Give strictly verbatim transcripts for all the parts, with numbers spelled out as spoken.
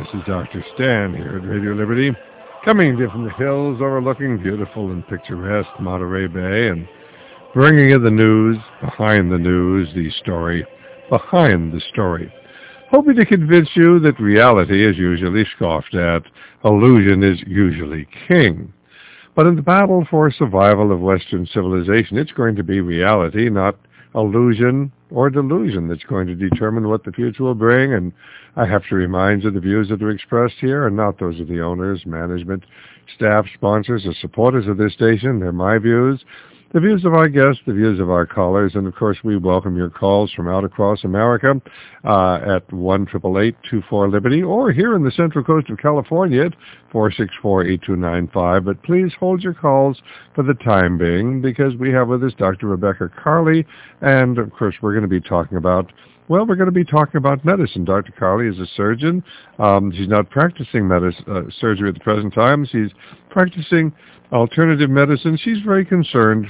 This is Doctor Stan here at Radio Liberty, coming to you from the hills overlooking beautiful and picturesque Monterey Bay and bringing you the news, behind the news, the story, behind the story. Hoping to convince you that reality is usually scoffed at, illusion is usually king. But in the battle for survival of Western civilization, it's going to be reality, not illusion or delusion, that's going to determine what the future will bring. And I have to remind you, the views that are expressed here are not those of the owners, management, staff, sponsors, or supporters of this station. They're my views, the views of our guests, the views of our callers, and of course we welcome your calls from out across America uh, at one eight eight eight, two four, Liberty, or here in the Central Coast of California at four six four, eight two nine five. But please hold your calls for the time being, because we have with us Doctor Rebecca Carley, and of course we're going to be talking about Well, we're going to be talking about medicine. Doctor Carley is a surgeon. Um, she's not practicing medicine, uh, surgery at the present time. She's practicing alternative medicine. She's very concerned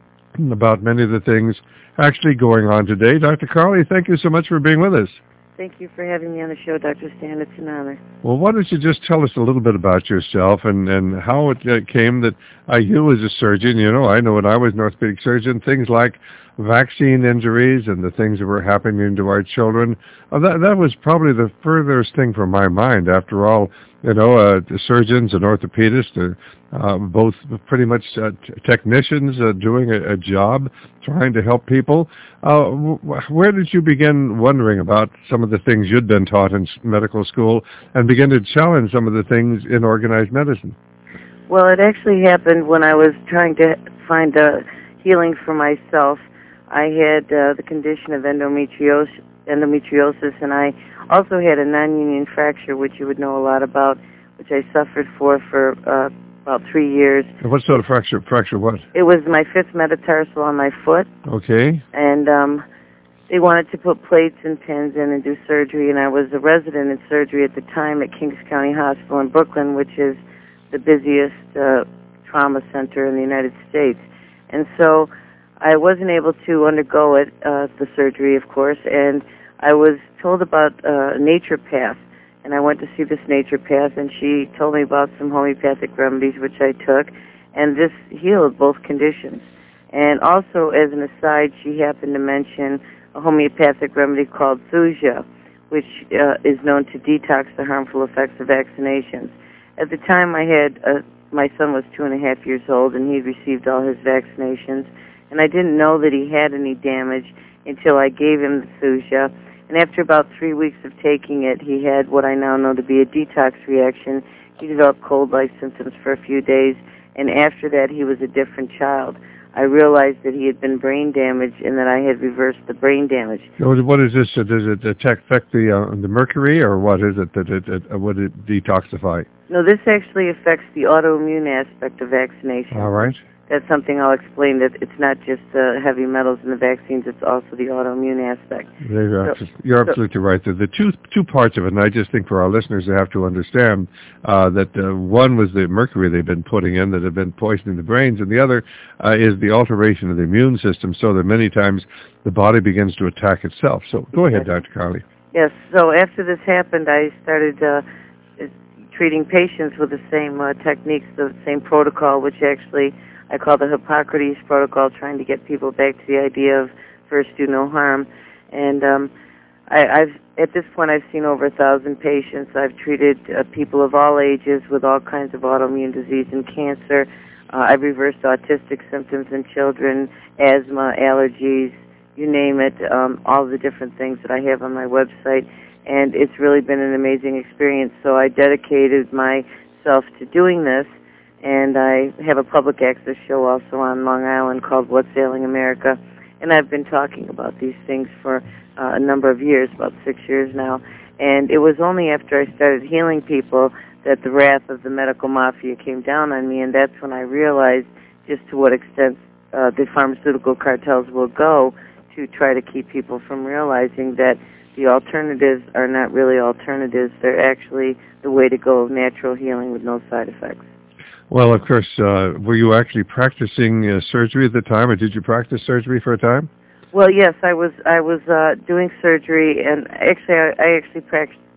about many of the things actually going on today. Doctor Carley, thank you so much for being with us. Thank you for having me on the show, Doctor Stan. It's an honor. Well, why don't you just tell us a little bit about yourself and, and how it uh, came that uh, you as a surgeon, you know, I know when I was an orthopedic surgeon, things like vaccine injuries and the things that were happening to our children, uh, that, that was probably the furthest thing from my mind. After all, you know, uh, the surgeons and orthopedists are uh, both pretty much uh, t- technicians uh, doing a, a job, trying to help people. Uh, w- where did you begin wondering about some of the things you'd been taught in medical school and begin to challenge some of the things in organized medicine? Well, it actually happened when I was trying to find a healing for myself. I had uh, the condition of endometriosis, endometriosis, and I also had a non-union fracture, which you would know a lot about, which I suffered for for uh, about three years. And what sort of fracture? Fracture what? It was my fifth metatarsal on my foot. Okay. And um, they wanted to put plates and pins in and do surgery, and I was a resident in surgery at the time at Kings County Hospital in Brooklyn, which is the busiest uh, trauma center in the United States. And so I wasn't able to undergo it, uh, the surgery, of course, and I was told about uh, a naturopath, and I went to see this naturopath, and she told me about some homeopathic remedies, which I took, and this healed both conditions. And also, as an aside, she happened to mention a homeopathic remedy called Thuja, which uh, is known to detox the harmful effects of vaccinations. At the time, I had uh, my son was two and a half years old, and he'd received all his vaccinations, and I didn't know that he had any damage until I gave him the Thuja. And after about three weeks of taking it, he had what I now know to be a detox reaction. He developed cold-like symptoms for a few days, and after that, he was a different child. I realized that he had been brain damaged and that I had reversed the brain damage. What is this? Does it affect the uh, the mercury, or what is it that it, it would it detoxify? No, this actually affects the autoimmune aspect of vaccination. All right. That's something I'll explain, that it's not just the heavy metals in the vaccines, it's also the autoimmune aspect. You're, so, you're so, absolutely right. The, the two two parts of it, and I just think for our listeners they have to understand uh, that uh, one was the mercury they've been putting in that had been poisoning the brains, and the other uh, is the alteration of the immune system, so that many times the body begins to attack itself. So go ahead, Doctor Carley. Yes, so after this happened, I started uh, treating patients with the same uh, techniques, the same protocol, which actually I call the Hippocrates protocol, trying to get people back to the idea of first do no harm. And um, I, I've at this point I've seen over a thousand patients. I've treated uh, people of all ages with all kinds of autoimmune disease and cancer. Uh, I've reversed autistic symptoms in children, asthma, allergies, you name it, um, all the different things that I have on my website. And it's really been an amazing experience. So I dedicated myself to doing this. And I have a public access show also on Long Island called What's Ailing America. And I've been talking about these things for uh, a number of years, about six years now. And it was only after I started healing people that the wrath of the medical mafia came down on me, and that's when I realized just to what extent uh, the pharmaceutical cartels will go to try to keep people from realizing that the alternatives are not really alternatives. They're actually the way to go of natural healing with no side effects. Well, of course, uh, were you actually practicing uh, surgery at the time, or did you practice surgery for a time? Well, yes, I was I was uh, doing surgery, and actually I, I actually pra-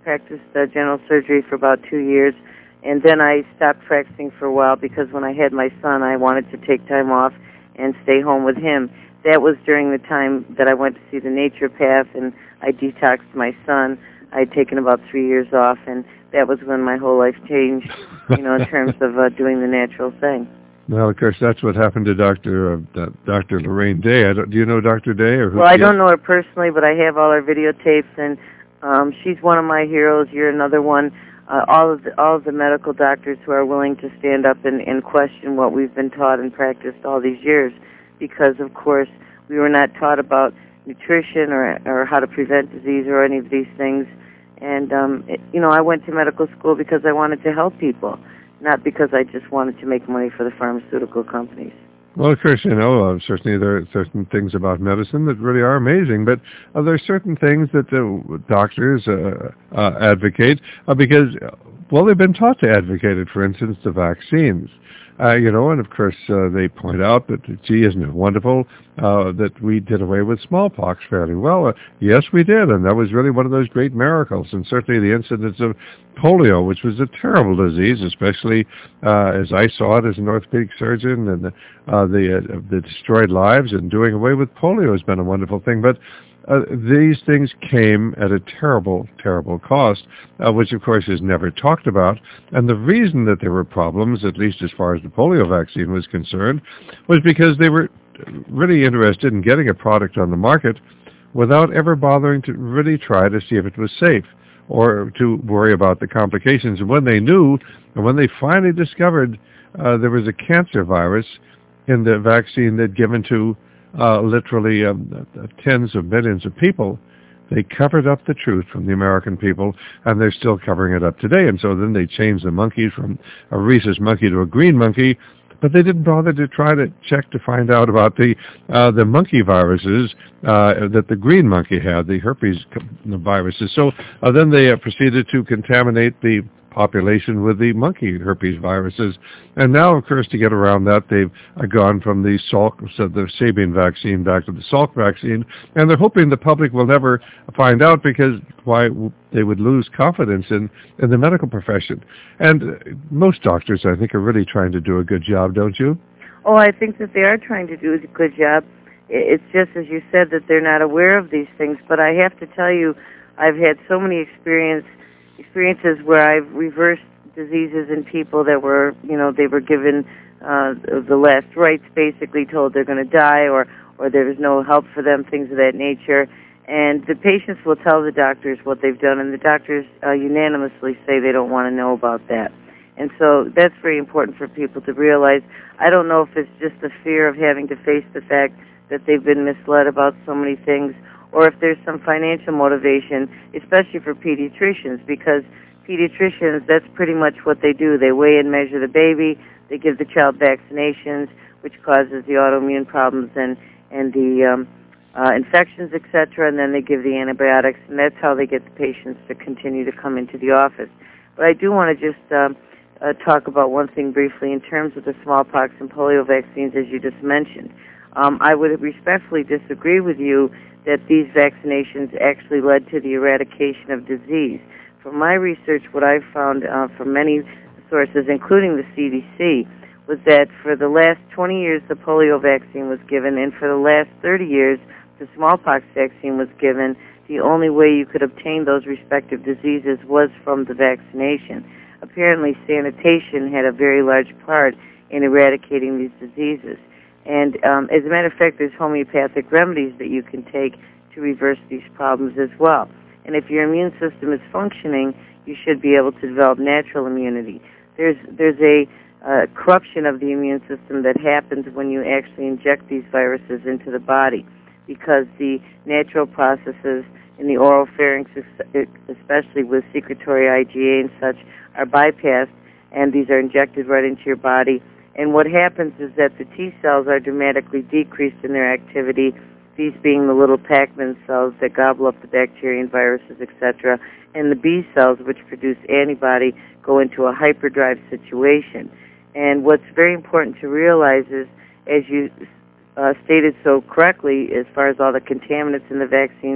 practiced uh, general surgery for about two years, and then I stopped practicing for a while because when I had my son, I wanted to take time off and stay home with him. That was during the time that I went to see the naturopath, and I detoxed my son. I had taken about three years off, and that was when my whole life changed, you know, in terms of uh, doing the natural thing. Well, of course, that's what happened to Doctor Uh, Doctor Lorraine Day. I don't, do you know Doctor Day? Or who, well, I yeah? don't know her personally, but I have all her videotapes, and um, she's one of my heroes. You're another one. Uh, all of the, all of the medical doctors who are willing to stand up and, and question what we've been taught and practiced all these years, because, of course, we were not taught about nutrition or or how to prevent disease or any of these things. And, um, it, you know, I went to medical school because I wanted to help people, not because I just wanted to make money for the pharmaceutical companies. Well, of course, you know, uh, certainly there are certain things about medicine that really are amazing, but uh, there are certain things that uh, doctors uh, uh, advocate uh, because, well, they've been taught to advocate it. For instance, the vaccines. Uh, you know, and of course uh, they point out that, gee, isn't it wonderful uh, that we did away with smallpox fairly well? Uh, yes, we did, and that was really one of those great miracles. And certainly the incidence of polio, which was a terrible disease, especially uh, as I saw it as an orthopedic surgeon, and the, uh, the, uh, the destroyed lives, and doing away with polio has been a wonderful thing. But Uh, these things came at a terrible, terrible cost, uh, which of course is never talked about. And the reason that there were problems, at least as far as the polio vaccine was concerned, was because they were really interested in getting a product on the market without ever bothering to really try to see if it was safe or to worry about the complications. And when they knew, and when they finally discovered uh, there was a cancer virus in the vaccine they'd given to Uh, literally um, uh, tens of millions of people, they covered up the truth from the American people, and they're still covering it up today. And so then they changed the monkeys from a rhesus monkey to a green monkey, but they didn't bother to try to check to find out about the uh, the monkey viruses uh, that the green monkey had, the herpes viruses. So uh, then they uh, proceeded to contaminate the population with the monkey herpes viruses. And now, of course, to get around that, they've uh, gone from the Salk, so the Sabin vaccine back to the Salk vaccine, and they're hoping the public will never find out because why they would lose confidence in, in the medical profession. And uh, most doctors, I think, are really trying to do a good job, don't you? Oh, I think that they are trying to do a good job. It's just, as you said, that they're not aware of these things. But I have to tell you, I've had so many experience experiences where I've reversed diseases in people that were, you know, they were given uh, the last rites, basically told they're going to die, or, or there was no help for them, things of that nature. And the patients will tell the doctors what they've done, and the doctors uh, unanimously say they don't want to know about that. And so that's very important for people to realize. I don't know if it's just the fear of having to face the fact that they've been misled about so many things, or if there's some financial motivation, especially for pediatricians, because pediatricians, that's pretty much what they do. They weigh and measure the baby, they give the child vaccinations, which causes the autoimmune problems and, and the um, uh, infections, et cetera, and then they give the antibiotics, and that's how they get the patients to continue to come into the office. But I do want to just um, uh, talk about one thing briefly in terms of the smallpox and polio vaccines, as you just mentioned. Um, I would respectfully disagree with you that these vaccinations actually led to the eradication of disease. From my research, what I've found uh, from many sources, including the C D C, was that for the last twenty years the polio vaccine was given, and for the last thirty years the smallpox vaccine was given. The only way you could obtain those respective diseases was from the vaccination. Apparently sanitation had a very large part in eradicating these diseases. And um, as a matter of fact, there's homeopathic remedies that you can take to reverse these problems as well. And if your immune system is functioning, you should be able to develop natural immunity. There's there's a uh, corruption of the immune system that happens when you actually inject these viruses into the body, because the natural processes in the oral pharynx, especially with secretory I G A and such, are bypassed, and these are injected right into your body. And what happens is that the T cells are dramatically decreased in their activity, these being the little Pac-Man cells that gobble up the bacteria and viruses, et cetera. And the B cells, which produce antibody, go into a hyperdrive situation. And what's very important to realize is, as you uh, stated so correctly, as far as all the contaminants in the vaccines,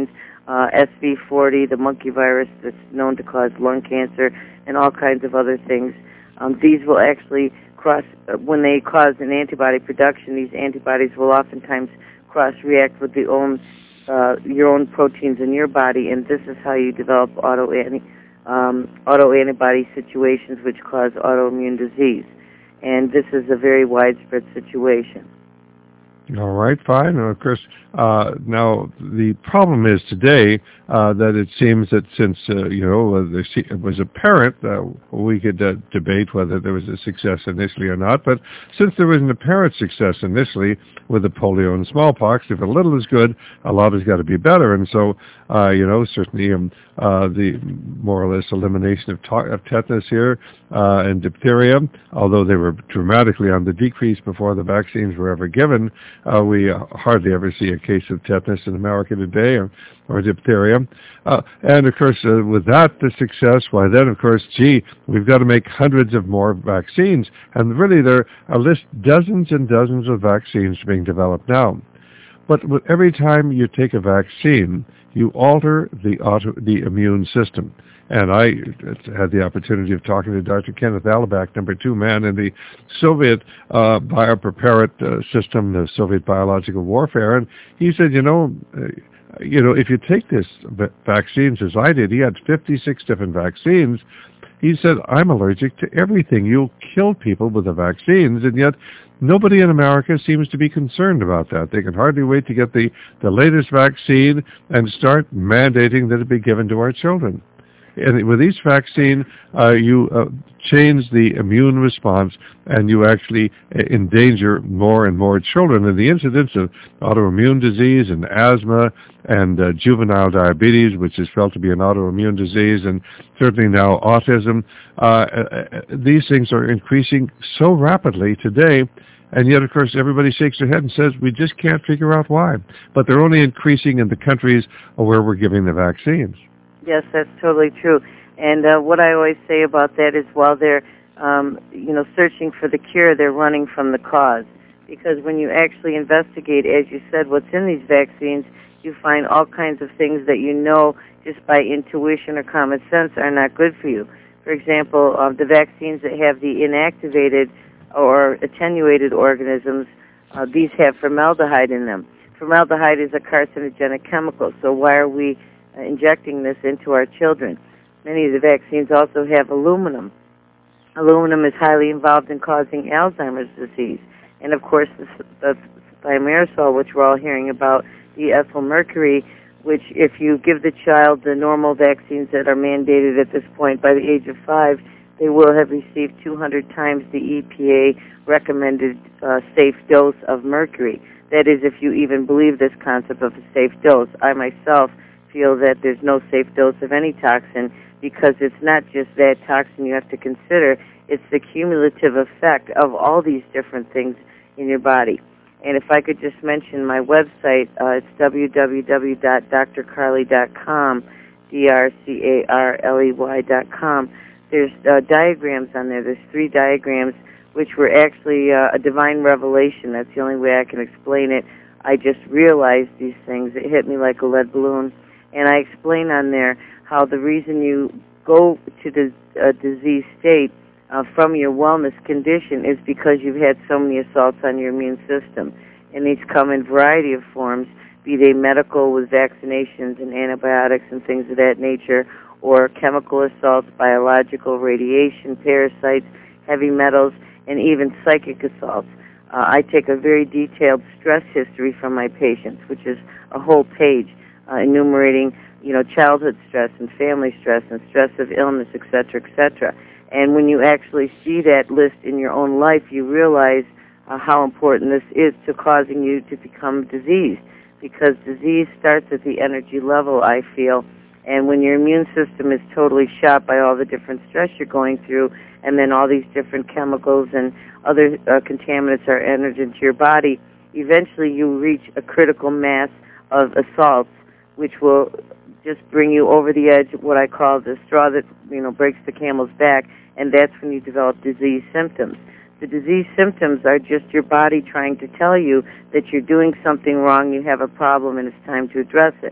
uh, S V forty, the monkey virus that's known to cause lung cancer, and all kinds of other things. Um, these will actually cross, uh, when they cause an antibody production, these antibodies will oftentimes cross-react with the own, uh, your own proteins in your body, and this is how you develop auto um, autoantibody situations which cause autoimmune disease. And this is a very widespread situation. All right, fine. And of course, uh, now the problem is today uh, that it seems that since uh, you know uh, there it was apparent, uh, we could uh, debate whether there was a success initially or not. But since there was an apparent success initially with the polio and smallpox, if a little is good, a lot has got to be better. And so, uh, you know, certainly um, uh, the more or less elimination of, ta- of tetanus here uh, and diphtheria, although they were dramatically on the decrease before the vaccines were ever given. Uh, we uh, hardly ever see a case of tetanus in America today, or, or diphtheria. Uh, and, of course, uh, with that, the success, why then, of course, gee, we've got to make hundreds of more vaccines. And really, there are list dozens and dozens of vaccines being developed now. But with every time you take a vaccine, you alter the auto, the immune system. And I had the opportunity of talking to Doctor Kenneth Alibek, number two man in the Soviet uh, biopreparat uh, system, the Soviet biological warfare, and he said, you know, uh, you know, if you take this v- vaccines as I did, he had fifty-six different vaccines. He said, I'm allergic to everything. You'll kill people with the vaccines, and yet nobody in America seems to be concerned about that. They can hardly wait to get the, the latest vaccine and start mandating that it be given to our children. And with each vaccine, uh, you uh, change the immune response, and you actually endanger more and more children. And the incidence of autoimmune disease and asthma and uh, juvenile diabetes, which is felt to be an autoimmune disease, and certainly now autism, uh, these things are increasing so rapidly today. And yet, of course, everybody shakes their head and says, we just can't figure out why. But they're only increasing in the countries where we're giving the vaccines. Yes, that's totally true. And uh, what I always say about that is while they're, um, you know, searching for the cure, they're running from the cause. Because when you actually investigate, as you said, what's in these vaccines, you find all kinds of things that you know just by intuition or common sense are not good for you. For example, uh, the vaccines that have the inactivated or attenuated organisms, uh, these have formaldehyde in them. Formaldehyde is a carcinogenic chemical, so why are we uh, injecting this into our children? Many of the vaccines also have aluminum. Aluminum is highly involved in causing Alzheimer's disease. And, of course, the, the thimerosal, which we're all hearing about, the ethyl mercury, which if you give the child the normal vaccines that are mandated at this point by the age of five, they will have received two hundred times the E P A recommended uh, safe dose of mercury. That is, if you even believe this concept of a safe dose. I myself feel that there's no safe dose of any toxin because it's not just that toxin you have to consider, it's the cumulative effect of all these different things in your body. And if I could just mention my website, uh, it's w w w dot d r carley dot com, D R C A R L E Y dot com. There's uh, diagrams on there. There's three diagrams which were actually uh, a divine revelation. That's the only way I can explain it. I just realized these things. It hit me like a lead balloon. And I explain on there how the reason you go to the uh, disease state uh, from your wellness condition is because you've had so many assaults on your immune system. And these come in a variety of forms, be they medical with vaccinations and antibiotics and things of that nature, or chemical assaults, biological, radiation, parasites, heavy metals, and even psychic assaults. Uh, I take a very detailed stress history from my patients, which is a whole page uh, enumerating, you know, childhood stress and family stress and stress of illness, et cetera, et cetera. And when you actually see that list in your own life, you realize uh, how important this is to causing you to become diseased, because disease starts at the energy level, I feel. And when your immune system is totally shot by all the different stress you're going through, and then all these different chemicals and other uh, contaminants are entered into your body, eventually you reach a critical mass of assaults, which will just bring you over the edge, what I call the straw that, you know, breaks the camel's back, and that's when you develop disease symptoms. The disease symptoms are just your body trying to tell you that you're doing something wrong, you have a problem, and it's time to address it.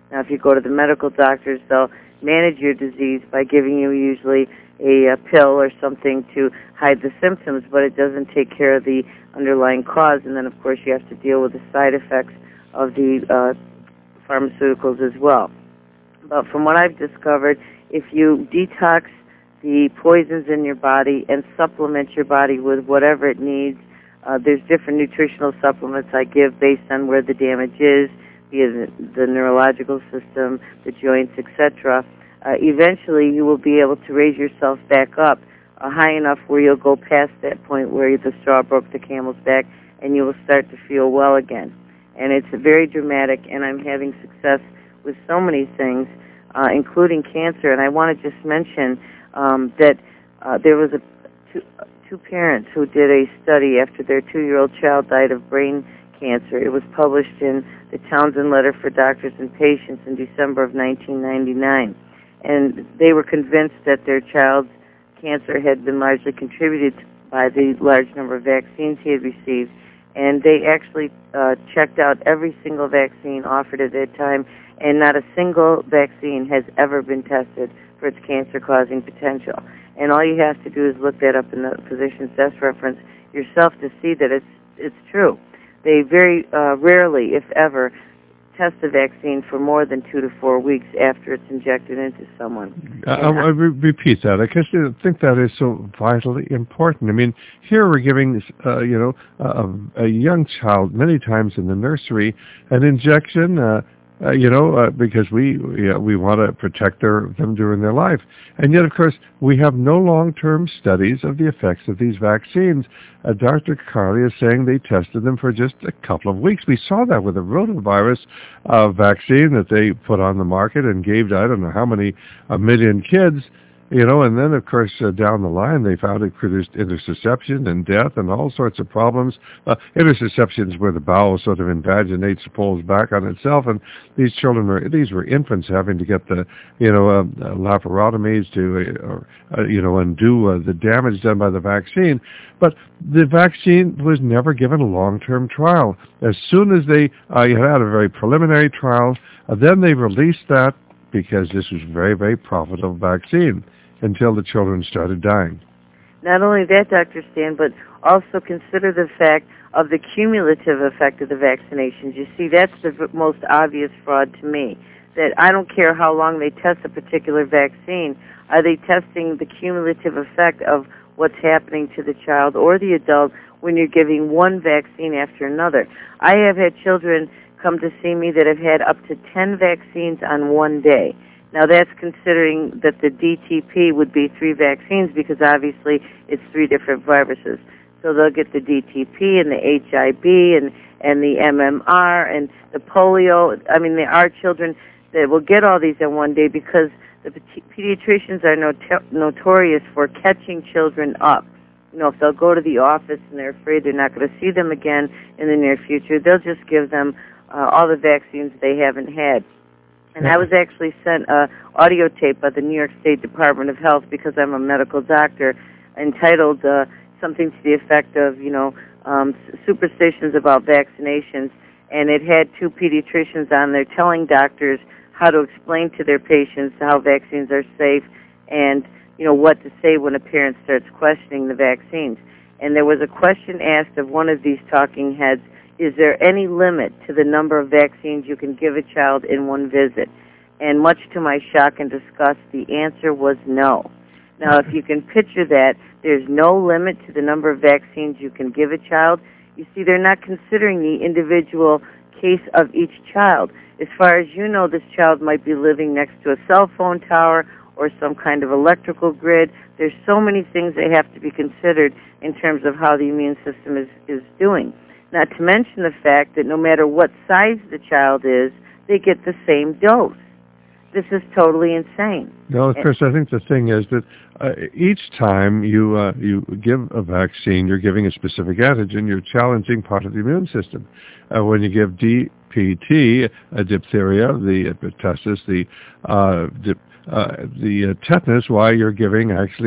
Now, if you go to the medical doctors, they'll manage your disease by giving you usually a, a pill or something to hide the symptoms, but it doesn't take care of the underlying cause. And then, of course, you have to deal with the side effects of the uh, pharmaceuticals as well. But from what I've discovered, if you detox the poisons in your body and supplement your body with whatever it needs, uh, there's different nutritional supplements I give based on where the damage is, be it the neurological system, the joints, et cetera. Uh, eventually, you will be able to raise yourself back up uh, high enough where you'll go past that point where the straw broke the camel's back, and you will start to feel well again. And it's very dramatic, and I'm having success with so many things, uh, including cancer. And I want to just mention um, that uh, there was a two, two parents who did a study after their two-year-old child died of brain cancer. It was published in the Townsend Letter for Doctors and Patients in December of nineteen ninety-nine. And they were convinced that their child's cancer had been largely contributed by the large number of vaccines he had received. And they actually uh, checked out every single vaccine offered at that time, and not a single vaccine has ever been tested for its cancer-causing potential. And all you have to do is look that up in the physician's desk reference yourself to see that it's it's true. They very uh, rarely, if ever, test the vaccine for more than two to four weeks after it's injected into someone. Uh, I, I re- repeat that. I guess I think that is so vitally important. I mean, here we're giving, uh, you know, a, a young child many times in the nursery an injection, uh, uh, you know, uh, because we we, uh, we want to protect their, them during their life. And yet, of course, we have no long-term studies of the effects of these vaccines. Uh, Doctor Carley is saying they tested them for just a couple of weeks. We saw that with the rotavirus uh, vaccine that they put on the market and gave to I don't know how many a million kids. You know, and then, of course, uh, down the line, they found it produced interception and death and all sorts of problems. Uh, interception is where the bowel sort of invaginates, pulls back on itself, and these children were, these were infants having to get the, you know, uh, uh, laparotomies to, uh, or, uh, you know, undo uh, the damage done by the vaccine. But the vaccine was never given a long-term trial. As soon as they uh, had a very preliminary trial, uh, then they released that because this was a very, very profitable vaccine, until the children started dying. Not only that, Doctor Stan, but also consider the fact of the cumulative effect of the vaccinations. You see, that's the most obvious fraud to me, that I don't care how long they test a particular vaccine. Are they testing the cumulative effect of what's happening to the child or the adult when you're giving one vaccine after another? I have had children come to see me that have had up to ten vaccines on one day. Now, that's considering that the D T P would be three vaccines because obviously it's three different viruses. So they'll get the D T P and the H I V and, and the M M R and the polio. I mean, there are children that will get all these in one day because the pediatricians are not- notorious for catching children up. You know, if they'll go to the office and they're afraid they're not going to see them again in the near future, they'll just give them uh, all the vaccines they haven't had. And I was actually sent an audio tape by the New York State Department of Health because I'm a medical doctor, entitled uh, something to the effect of, you know, um, superstitions about vaccinations. And it had two pediatricians on there telling doctors how to explain to their patients how vaccines are safe and, you know, what to say when a parent starts questioning the vaccines. And there was a question asked of one of these talking heads, is there any limit to the number of vaccines you can give a child in one visit? And much to my shock and disgust, the answer was no. Now, if you can picture that, there's no limit to the number of vaccines you can give a child. You see, they're not considering the individual case of each child. As far as you know, this child might be living next to a cell phone tower or some kind of electrical grid. There's so many things that have to be considered in terms of how the immune system is, is doing. Not to mention the fact that no matter what size the child is, they get the same dose. This is totally insane. No, Chris, I think the thing is that uh, each time you uh, you give a vaccine, you're giving a specific antigen, you're challenging part of the immune system. Uh, when you give D P T, uh, diphtheria, the uh, pertussis, the uh, dip, uh, the uh, tetanus, why you're giving actually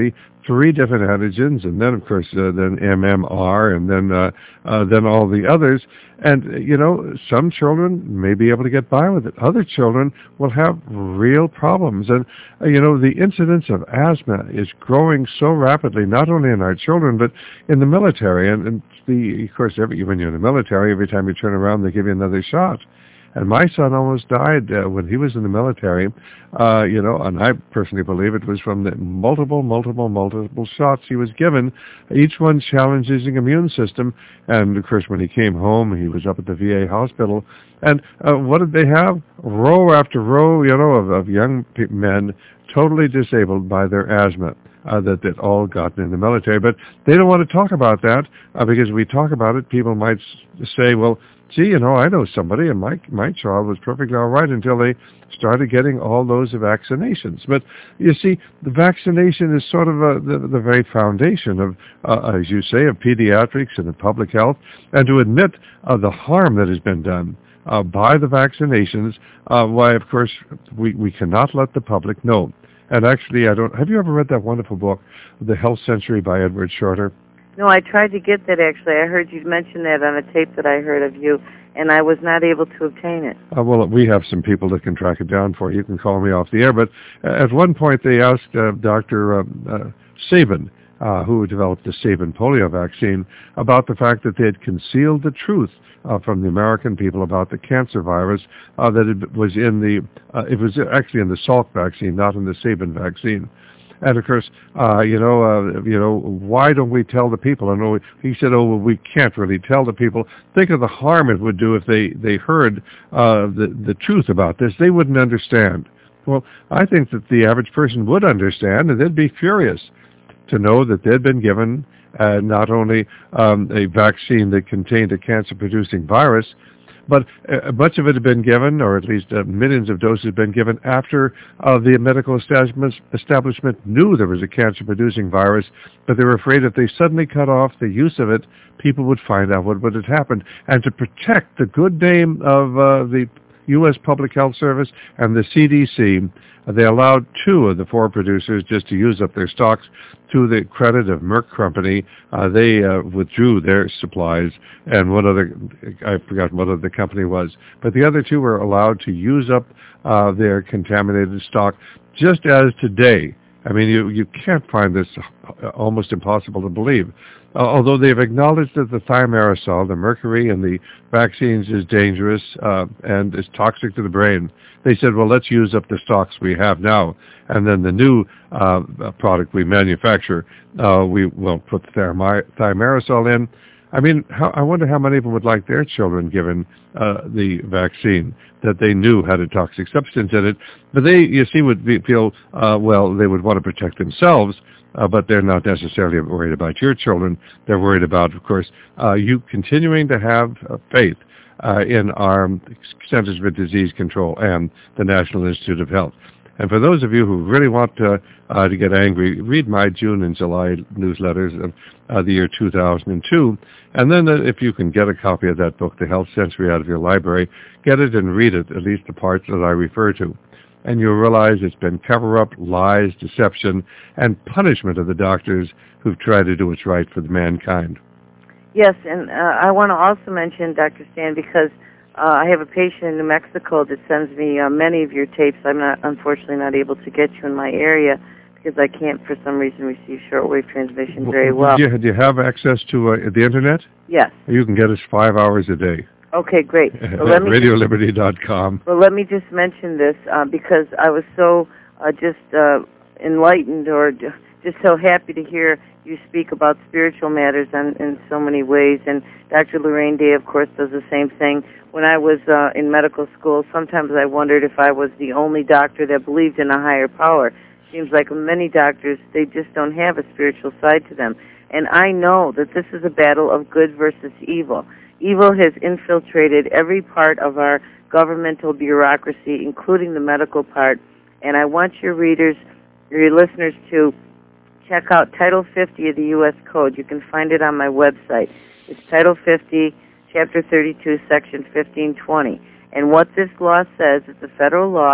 three different antigens, and then, of course, uh, then M M R, and then uh, uh, then all the others. And, uh, you know, some children may be able to get by with it. Other children will have real problems. And, uh, you know, the incidence of asthma is growing so rapidly, not only in our children, but in the military. And, and the, of course, every, when you're in the military, every time you turn around, they give you another shot. And my son almost died uh, when he was in the military, uh, you know, and I personally believe it was from the multiple, multiple, multiple shots he was given, each one challenged his immune system. And, of course, when he came home, he was up at the V A hospital. And uh, what did they have? Row after row, you know, of, of young pe- men totally disabled by their asthma. Uh, that they'd all gotten in the military. But they don't want to talk about that uh, because if we talk about it, people might s- say, well, gee, you know, I know somebody, and my my child was perfectly all right until they started getting all those vaccinations. But you see, the vaccination is sort of a, the, the very foundation of, uh, as you say, of pediatrics and of public health, and to admit uh, the harm that has been done uh, by the vaccinations, uh, why, of course, we, we cannot let the public know. And actually, I don't. Have you ever read that wonderful book, The Health Century by Edward Shorter? No, I tried to get that, actually. I heard you mention that on a tape that I heard of you, and I was not able to obtain it. Uh, well, we have some people that can track it down for you. You can call me off the air. But at one point, they asked uh, Doctor Uh, uh, Sabin, uh, who developed the Sabin polio vaccine, about the fact that they had concealed the truth uh, from the American people about the cancer virus uh, that it was in the, uh, it was actually in the Salk vaccine, not in the Sabin vaccine. And of course, uh, you know, uh, you know, why don't we tell the people? And oh, he said, oh, well, we can't really tell the people. Think of the harm it would do if they they heard uh, the the truth about this. They wouldn't understand. Well, I think that the average person would understand, and they'd be furious to know that they'd been given uh, not only um, a vaccine that contained a cancer-producing virus, but uh, much of it had been given, or at least uh, millions of doses had been given after uh, the medical establishment, establishment knew there was a cancer-producing virus, but they were afraid if they suddenly cut off the use of it, people would find out what, what had happened. And to protect the good name of uh, the U S Public Health Service and the C D C, uh, they allowed two of the four producers just to use up their stocks. To the credit of Merck Company, uh, they uh, withdrew their supplies, and one other, I forgot what other company was, but the other two were allowed to use up uh, their contaminated stock, just as today. I mean, you, you can't find this almost impossible to believe. Uh, although they've acknowledged that the thimerosal, the mercury in the vaccines, is dangerous uh, and is toxic to the brain, they said, well, let's use up the stocks we have now, and then the new uh, product we manufacture, uh, we will put the thimerosal in. I mean, how, I wonder how many of them would like their children given uh, the vaccine that they knew had a toxic substance in it. But they, you see, would be, feel, uh, well, they would want to protect themselves, uh, but they're not necessarily worried about your children. They're worried about, of course, uh, you continuing to have uh, faith uh, in our Centers for Disease Control and the National Institute of Health. And for those of you who really want to, uh, to get angry, read my June and July newsletters of uh, the year two thousand two. And then uh, if you can get a copy of that book, The Health Century, out of your library, get it and read it, at least the parts that I refer to. And you'll realize it's been cover-up, lies, deception, and punishment of the doctors who've tried to do what's right for the mankind. Yes, and uh, I want to also mention, Doctor Stan, because Uh, I have a patient in New Mexico that sends me uh, many of your tapes. I'm not, unfortunately, not able to get you in my area because I can't, for some reason, receive shortwave transmission very well. Do you, do you have access to uh, the Internet? Yes. You can get us five hours a day. Okay, great. Well, let me radio liberty dot com. Well, let me just mention this uh, because I was so uh, just uh, enlightened or just so happy to hear you speak about spiritual matters in, in so many ways. And Doctor Lorraine Day, of course, does the same thing. When I was uh, in medical school, sometimes I wondered if I was the only doctor that believed in a higher power. Seems like many doctors, they just don't have a spiritual side to them. And I know that this is a battle of good versus evil. Evil has infiltrated every part of our governmental bureaucracy, including the medical part. And I want your readers, your listeners, to check out Title fifty of the U S Code. You can find it on my website. It's Title fifty, Chapter thirty-two, Section fifteen twenty. And what this law says, it's a federal law,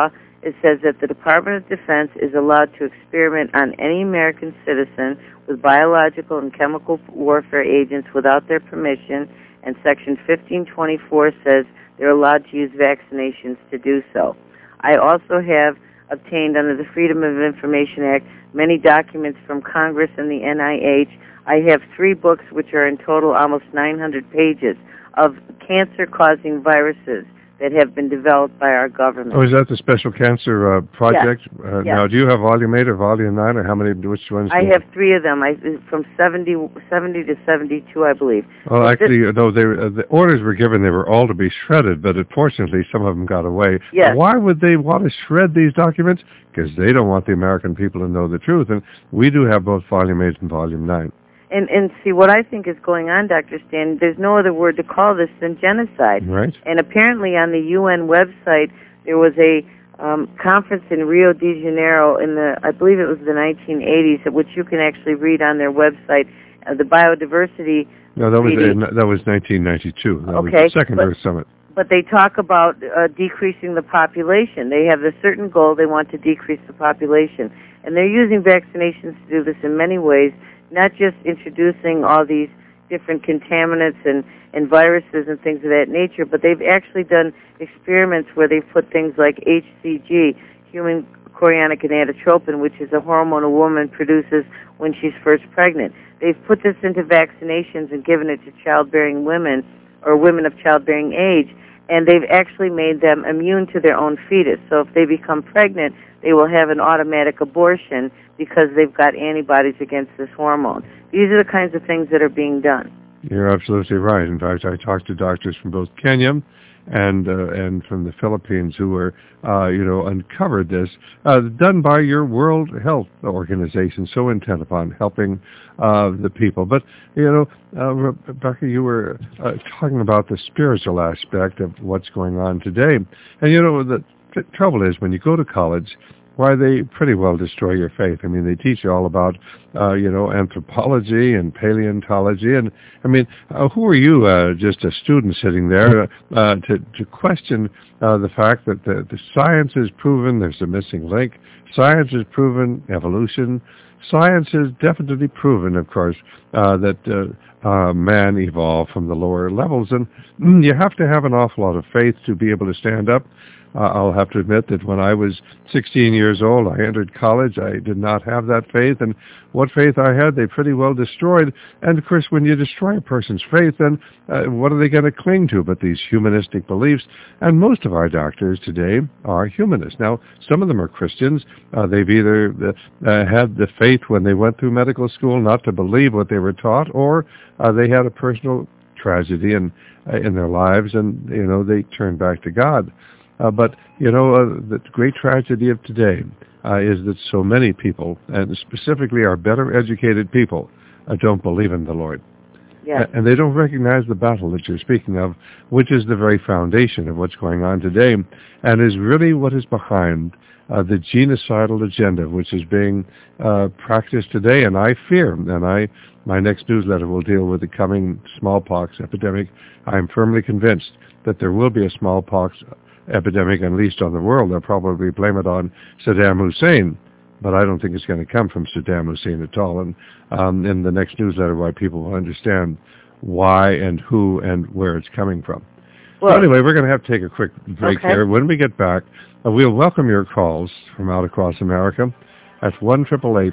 it says that the Department of Defense is allowed to experiment on any American citizen with biological and chemical warfare agents without their permission, and Section fifteen twenty-four says they're allowed to use vaccinations to do so. I also have obtained under the Freedom of Information Act many documents from Congress and the N I H. I have three books which are in total almost nine hundred pages of cancer-causing viruses that have been developed by our government. Oh, is that the Special Cancer uh, Project? Yes. Uh, yes. Now, do you have Volume eight or Volume nine, or how many, which ones? I do have three of them, I, from seventy, seventy to seventy-two, I believe. Well, but actually, this, no, they, uh, the orders were given, they were all to be shredded, but unfortunately, some of them got away. Yes. Why would they want to shred these documents? Because they don't want the American people to know the truth, and we do have both Volume eight and Volume nine. And, and see, what I think is going on, Doctor Stan, there's no other word to call this than genocide. Right. And apparently on the U N website, there was a um, conference in Rio de Janeiro in the, I believe it was the nineteen eighties, which you can actually read on their website, uh, the biodiversity. No, that was uh, that was nineteen ninety-two. That okay, was the Second but, Earth Summit. But they talk about uh, decreasing the population. They have a certain goal. They want to decrease the population. And they're using vaccinations to do this in many ways, not just introducing all these different contaminants and, and viruses and things of that nature, but they've actually done experiments where they've put things like H C G, human chorionic gonadotropin, which is a hormone a woman produces when she's first pregnant. They've put this into vaccinations and given it to childbearing women or women of childbearing age, and they've actually made them immune to their own fetus. So if they become pregnant, they will have an automatic abortion because they've got antibodies against this hormone. These are the kinds of things that are being done. You're absolutely right. In fact, I talked to doctors from both Kenya and uh, and from the Philippines who were, uh, you know, uncovered this, uh, done by your World Health Organization, so intent upon helping uh, the people. But, you know, uh, Rebecca, you were uh, talking about the spiritual aspect of what's going on today. And, you know, the, the trouble is when you go to college, why they pretty well destroy your faith. I mean, they teach you all about, uh, you know, anthropology and paleontology. And, I mean, uh, who are you, uh, just a student sitting there, uh, to, to question uh, the fact that the, the science is proven there's a missing link. Science has proven evolution. Science has definitely proven, of course, uh, that uh, uh, man evolved from the lower levels. And mm, you have to have an awful lot of faith to be able to stand up. Uh, I'll have to admit that when I was sixteen years old, I entered college. I did not have that faith, and what faith I had, they pretty well destroyed. And, of course, when you destroy a person's faith, then uh, what are they going to cling to but these humanistic beliefs? And most of our doctors today are humanists. Now, some of them are Christians. Uh, they've either uh, had the faith when they went through medical school not to believe what they were taught, or uh, they had a personal tragedy in, uh, in their lives, and, you know, they turned back to God. Uh, but, you know, uh, the great tragedy of today uh, is that so many people, and specifically our better educated people, uh, don't believe in the Lord. Yes. And they don't recognize the battle that you're speaking of, which is the very foundation of what's going on today, and is really what is behind uh, the genocidal agenda, which is being uh, practiced today. And I fear, and I, my next newsletter will deal with the coming smallpox epidemic. I am firmly convinced that there will be a smallpox epidemic unleashed on the world. They'll probably blame it on Saddam Hussein, but I don't think it's going to come from Saddam Hussein at all. And um, in the next newsletter, why people will understand why and who and where it's coming from. Well, so anyway, we're going to have to take a quick break okay. here. When we get back, uh, we'll welcome your calls from out across America at one eight eight eight,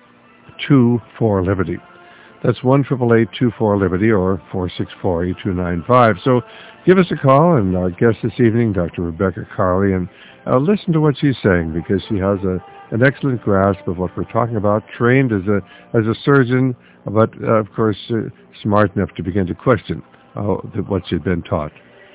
two four, Liberty. That's one eight eight eight, two four, Liberty, or four six four, eight two nine five. So give us a call, and our guest this evening, Doctor Rebecca Carley, and uh, listen to what she's saying, because she has a, an excellent grasp of what we're talking about, trained as a as a surgeon, but, uh, of course, uh, smart enough to begin to question uh, what she'd been taught.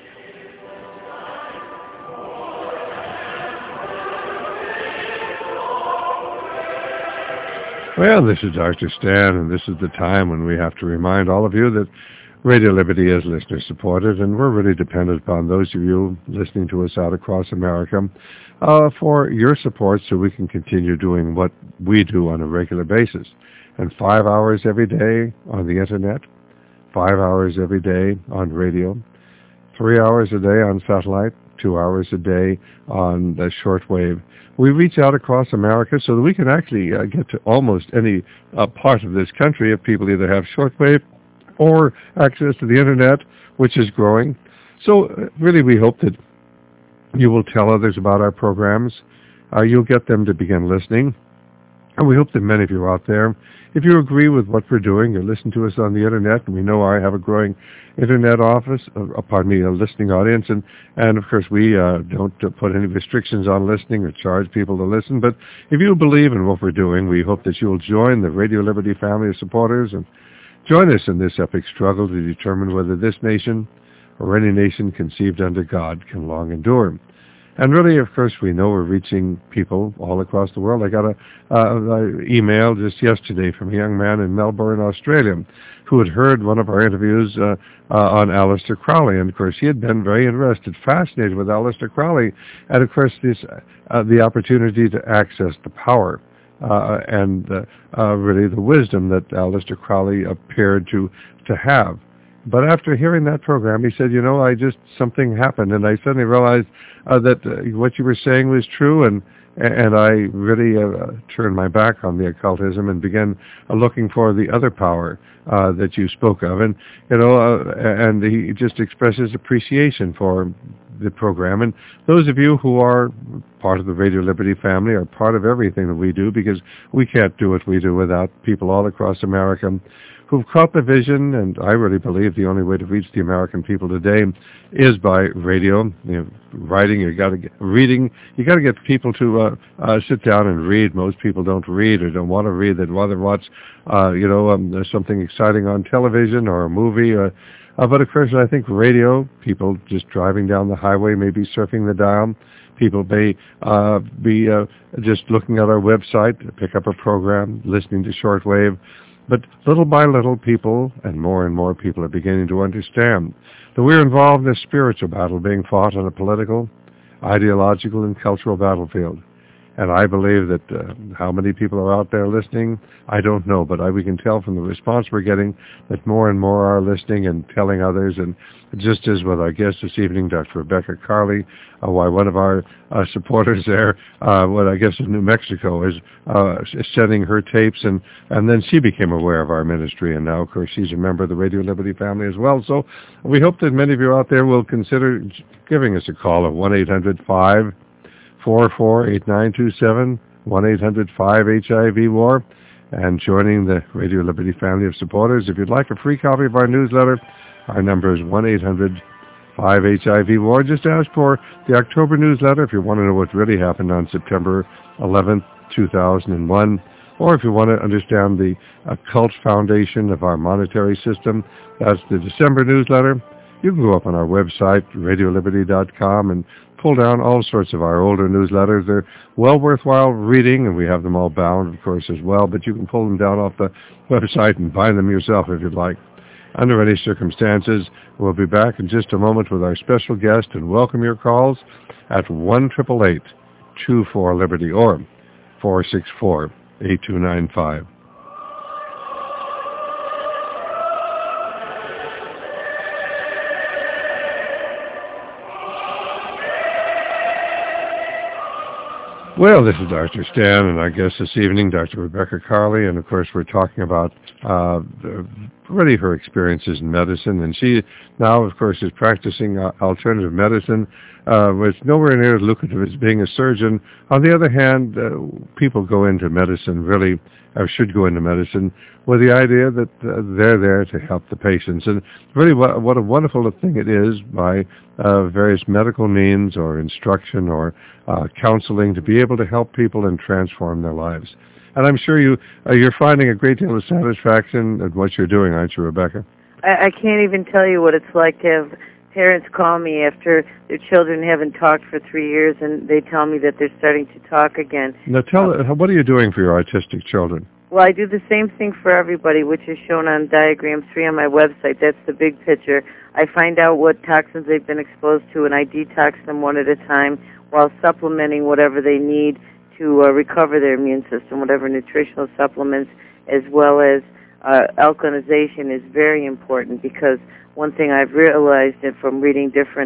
Well, this is Doctor Stan, and this is the time when we have to remind all of you that Radio Liberty is listener-supported, and we're really dependent upon those of you listening to us out across America uh, for your support so we can continue doing what we do on a regular basis. And five hours every day on the Internet, five hours every day on radio, three hours a day on satellite, two hours a day on the shortwave. We reach out across America so that we can actually uh, get to almost any uh, part of this country if people either have shortwave or access to the Internet, which is growing. So uh, really we hope that you will tell others about our programs. Uh, you'll get them to begin listening. And we hope that many of you out there, if you agree with what we're doing, or listen to us on the Internet, and we know I have a growing Internet office, uh, pardon me, a listening audience, and, and of course we uh, don't uh, put any restrictions on listening or charge people to listen, but if you believe in what we're doing, we hope that you'll join the Radio Liberty family of supporters and join us in this epic struggle to determine whether this nation or any nation conceived under God can long endure. And really, of course, we know we're reaching people all across the world. I got a uh, email just yesterday from a young man in Melbourne, Australia, who had heard one of our interviews uh, uh, on Aleister Crowley. And, of course, he had been very interested, fascinated with Aleister Crowley, and, of course, this, uh, the opportunity to access the power uh, and uh, uh, really the wisdom that Aleister Crowley appeared to, to have. But after hearing that program, he said, you know, I just, something happened, and I suddenly realized uh, that uh, what you were saying was true, and and I really uh, turned my back on the occultism and began uh, looking for the other power uh, that you spoke of. And, you know, uh, and he just expresses appreciation for the program. And those of you who are part of the Radio Liberty family are part of everything that we do, because we can't do what we do without people all across America who've caught the vision, and I really believe the only way to reach the American people today is by radio. You know, writing, you got to get reading. You got to get people to uh, uh, sit down and read. Most people don't read or don't want to read. They'd rather watch, uh, you know, um, there's something exciting on television or a movie. Or, uh, but of course, I think radio. People just driving down the highway, maybe surfing the dial. People may uh, be uh, just looking at our website, pick up a program, listening to shortwave. But little by little, people, and more and more people, are beginning to understand that we're involved in a spiritual battle being fought on a political, ideological, and cultural battlefield. And I believe that uh, how many people are out there listening, I don't know, but I, we can tell from the response we're getting that more and more are listening and telling others. And just as with our guest this evening, Doctor Rebecca Carley, uh, why one of our uh, supporters there, uh, what I guess in New Mexico, is uh, sending her tapes, and, and then she became aware of our ministry, and now, of course, she's a member of the Radio Liberty family as well. So we hope that many of you out there will consider giving us a call at one eight hundred five four four eight nine two seven, one eight hundred five H I V war, and joining the Radio Liberty family of supporters. If you'd like a free copy of our newsletter, our number is one eight hundred five H I V war. Just ask for the October newsletter if you want to know what really happened on September eleventh, two thousand one, or if you want to understand the occult foundation of our monetary system, that's the December newsletter. You can go up on our website, radio liberty dot com, and pull down all sorts of our older newsletters. They're well worthwhile reading, and we have them all bound, of course, as well, but you can pull them down off the website and buy them yourself if you'd like. Under any circumstances, we'll be back in just a moment with our special guest and welcome your calls at one eight eight eight, two four, Liberty or four six four, eight two nine five. Well, this is Doctor Stan, and our guest this evening, Doctor Rebecca Carley, and of course we're talking about uh, really her experiences in medicine, and she now, of course, is practicing uh, alternative medicine, uh, which is nowhere near as lucrative as being a surgeon. On the other hand, uh, people go into medicine really, or should go into medicine, with the idea that uh, they're there to help the patients. And really what, what a wonderful thing it is by uh, various medical means or instruction or uh, counseling to be able to help people and transform their lives. And I'm sure you, uh, you're finding a great deal of satisfaction in what you're doing, aren't you, Rebecca? I, I can't even tell you what it's like to have parents call me after their children haven't talked for three years, and they tell me that they're starting to talk again. Now, tell um, what are you doing for your autistic children? Well, I do the same thing for everybody, which is shown on diagram three on my website. That's the big picture. I find out what toxins they've been exposed to, and I detox them one at a time while supplementing whatever they need to uh, recover their immune system, whatever nutritional supplements, as well as uh, alkalinization is very important, because one thing I've realized from reading different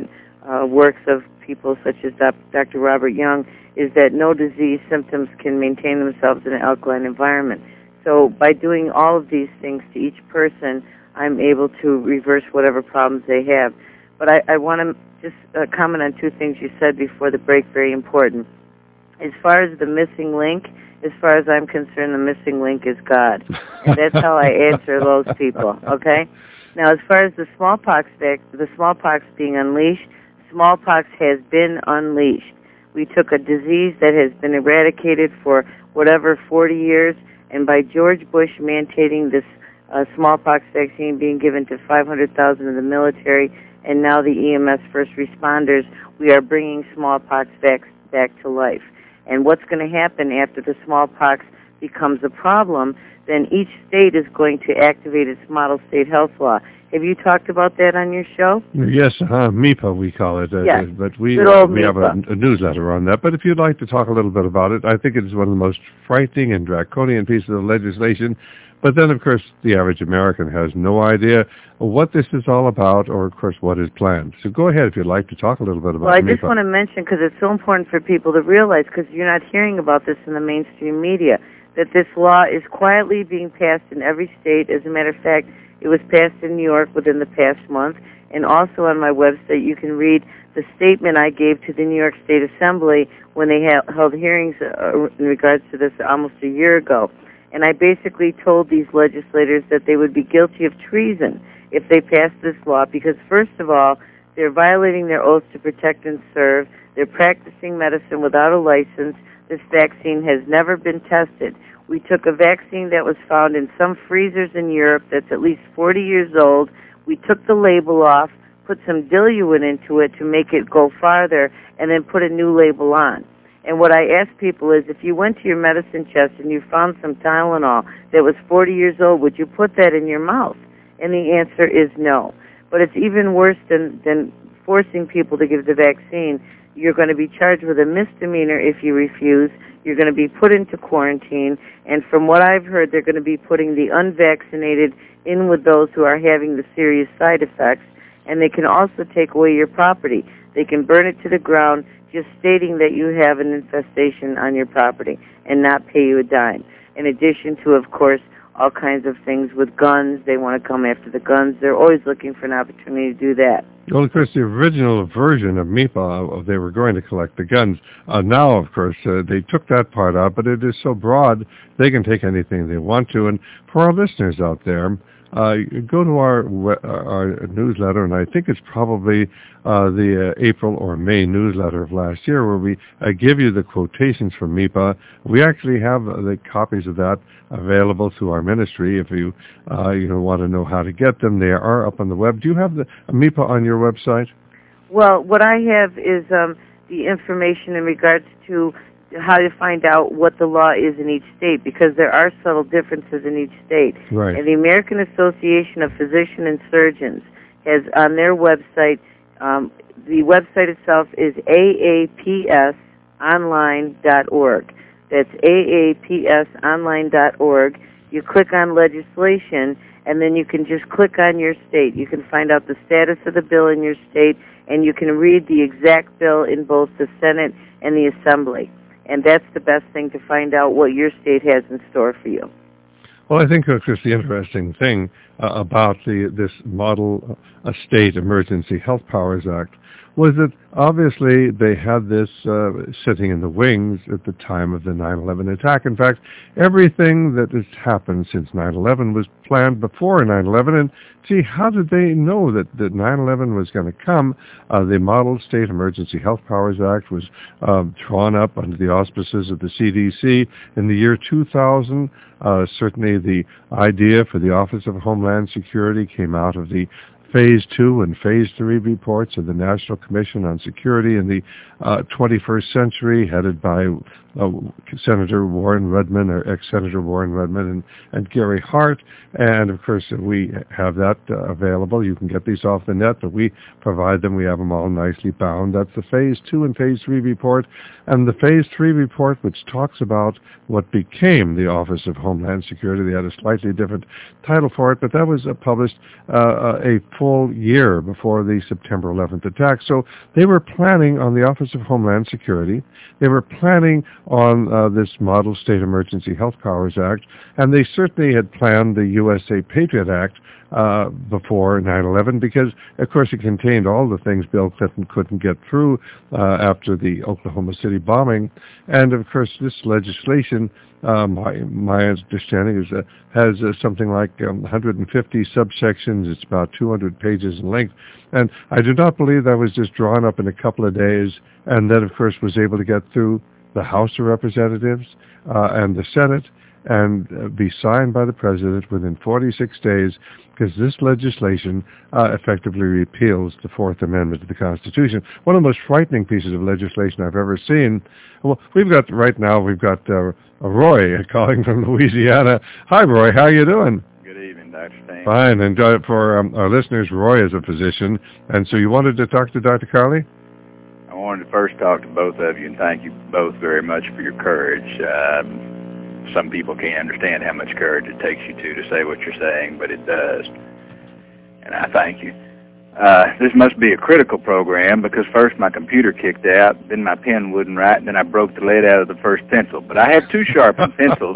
uh, works of people such as Doctor Robert Young is that no disease symptoms can maintain themselves in an alkaline environment. So by doing all of these things to each person, I'm able to reverse whatever problems they have. But I, I want to just uh, comment on two things you said before the break, very important. As far as the missing link, as far as I'm concerned, the missing link is God. And that's how I answer those people, okay? Now, as far as the smallpox vac- the smallpox being unleashed, smallpox has been unleashed. We took a disease that has been eradicated for whatever, forty years, and by George Bush mandating this uh, smallpox vaccine being given to five hundred thousand of the military and now the E M S first responders, we are bringing smallpox back, back to life. And what's going to happen after the smallpox becomes a problem, then each state is going to activate its model state health law. Have you talked about that on your show? Yes, uh, MIPA we call it. Uh, yes. But we, Good uh, old we have a, MIPA. a newsletter on that. But if you'd like to talk a little bit about it, I think it is one of the most frightening and draconian pieces of legislation. But then, of course, the average American has no idea what this is all about or, of course, what is planned. So go ahead if you'd like to talk a little bit about Well, I MIPA. just want to mention, because it's so important for people to realize, because you're not hearing about this in the mainstream media, that this law is quietly being passed in every state. As a matter of fact, it was passed in New York within the past month. And also on my website, you can read the statement I gave to the New York State Assembly when they ha- held hearings uh, in regards to this almost a year ago. And I basically told these legislators that they would be guilty of treason if they passed this law because, first of all, they're violating their oath to protect and serve. They're practicing medicine without a license. This vaccine has never been tested. We took a vaccine that was found in some freezers in Europe that's at least forty years old. We took the label off, put some diluent into it to make it go farther, and then put a new label on. And what I ask people is, if you went to your medicine chest and you found some Tylenol that was forty years old, would you put that in your mouth? And the answer is no. But it's even worse than, than forcing people to give the vaccine. You're going to be charged with a misdemeanor if you refuse. You're going to be put into quarantine. And from what I've heard, they're going to be putting the unvaccinated in with those who are having the serious side effects. And they can also take away your property. They can burn it to the ground, just stating that you have an infestation on your property and not pay you a dime. In addition to, of course, all kinds of things with guns. They want to come after the guns. They're always looking for an opportunity to do that. Well, of course, the original version of MIPA, uh, they were going to collect the guns. Uh, now, of course, uh, they took that part out, but it is so broad, they can take anything they want to. And for our listeners out there, Uh, go to our our newsletter, and I think it's probably uh, the uh, April or May newsletter of last year, where we uh, give you the quotations from MIPA. We actually have uh, the copies of that available through our ministry. If you uh, you know want to know how to get them, they are up on the web. Do you have the uh, MIPA on your website? Well, what I have is um, the information in regards to how to find out what the law is in each state, because there are subtle differences in each state. Right. And the American Association of Physicians and Surgeons has on their website, um, the website itself is A A P S online dot org. That's A A P S online dot org. You click on legislation, and then you can just click on your state. You can find out the status of the bill in your state, and you can read the exact bill in both the Senate and the Assembly. And that's the best thing to find out what your state has in store for you. Well, I think that's just the interesting thing uh, about the this model uh, state emergency health powers act was that obviously they had this uh, sitting in the wings at the time of the nine eleven attack. In fact, everything that has happened since nine eleven was planned before nine eleven. And gee, how did they know that, that nine eleven was going to come? Uh, the Model State Emergency Health Powers Act was uh, drawn up under the auspices of the C D C in the year two thousand. Uh, certainly the idea for the Office of Homeland Security came out of the Phase two and Phase three reports of the National Commission on Security in the uh, twenty-first century, headed by uh, Senator Warren Redmond, or ex-Senator Warren Redmond, and, and Gary Hart. And, of course, we have that uh, available. You can get these off the net, but we provide them. We have them all nicely bound. That's the Phase two and Phase three report. And the Phase three report, which talks about what became the Office of Homeland Security. They had a slightly different title for it, but that was uh, published uh, a full year before the September eleventh attack. So they were planning on the Office of Homeland Security. They were planning on uh, this Model State Emergency Health Powers Act, and they certainly had planned the U S A Patriot Act uh, before nine eleven because, of course, it contained all the things Bill Clinton couldn't get through uh, after the Oklahoma City bombing. And, of course, this legislation, uh, my, my understanding is uh, has uh, something like um, one hundred fifty subsections. It's about two hundred pages in length. And I do not believe that was just drawn up in a couple of days and then, of course, was able to get through the House of Representatives uh, and the Senate and uh, be signed by the President within forty-six days, because this legislation uh, effectively repeals the Fourth Amendment to the Constitution. One of the most frightening pieces of legislation I've ever seen. Well, we've got, right now, we've got uh, Roy calling from Louisiana. Hi, Roy. How you doing? Good evening, Doctor Stan. Fine. And uh, for um, our listeners, Roy is a physician. And so you wanted to talk to Doctor Carley? I wanted to first talk to both of you and thank you both very much for your courage. Um, some people can't understand how much courage it takes you to to say what you're saying, but it does. And I thank you. Uh, this must be a critical program because first my computer kicked out, then my pen wouldn't write, and then I broke the lead out of the first pencil. But I have two sharpened pencils.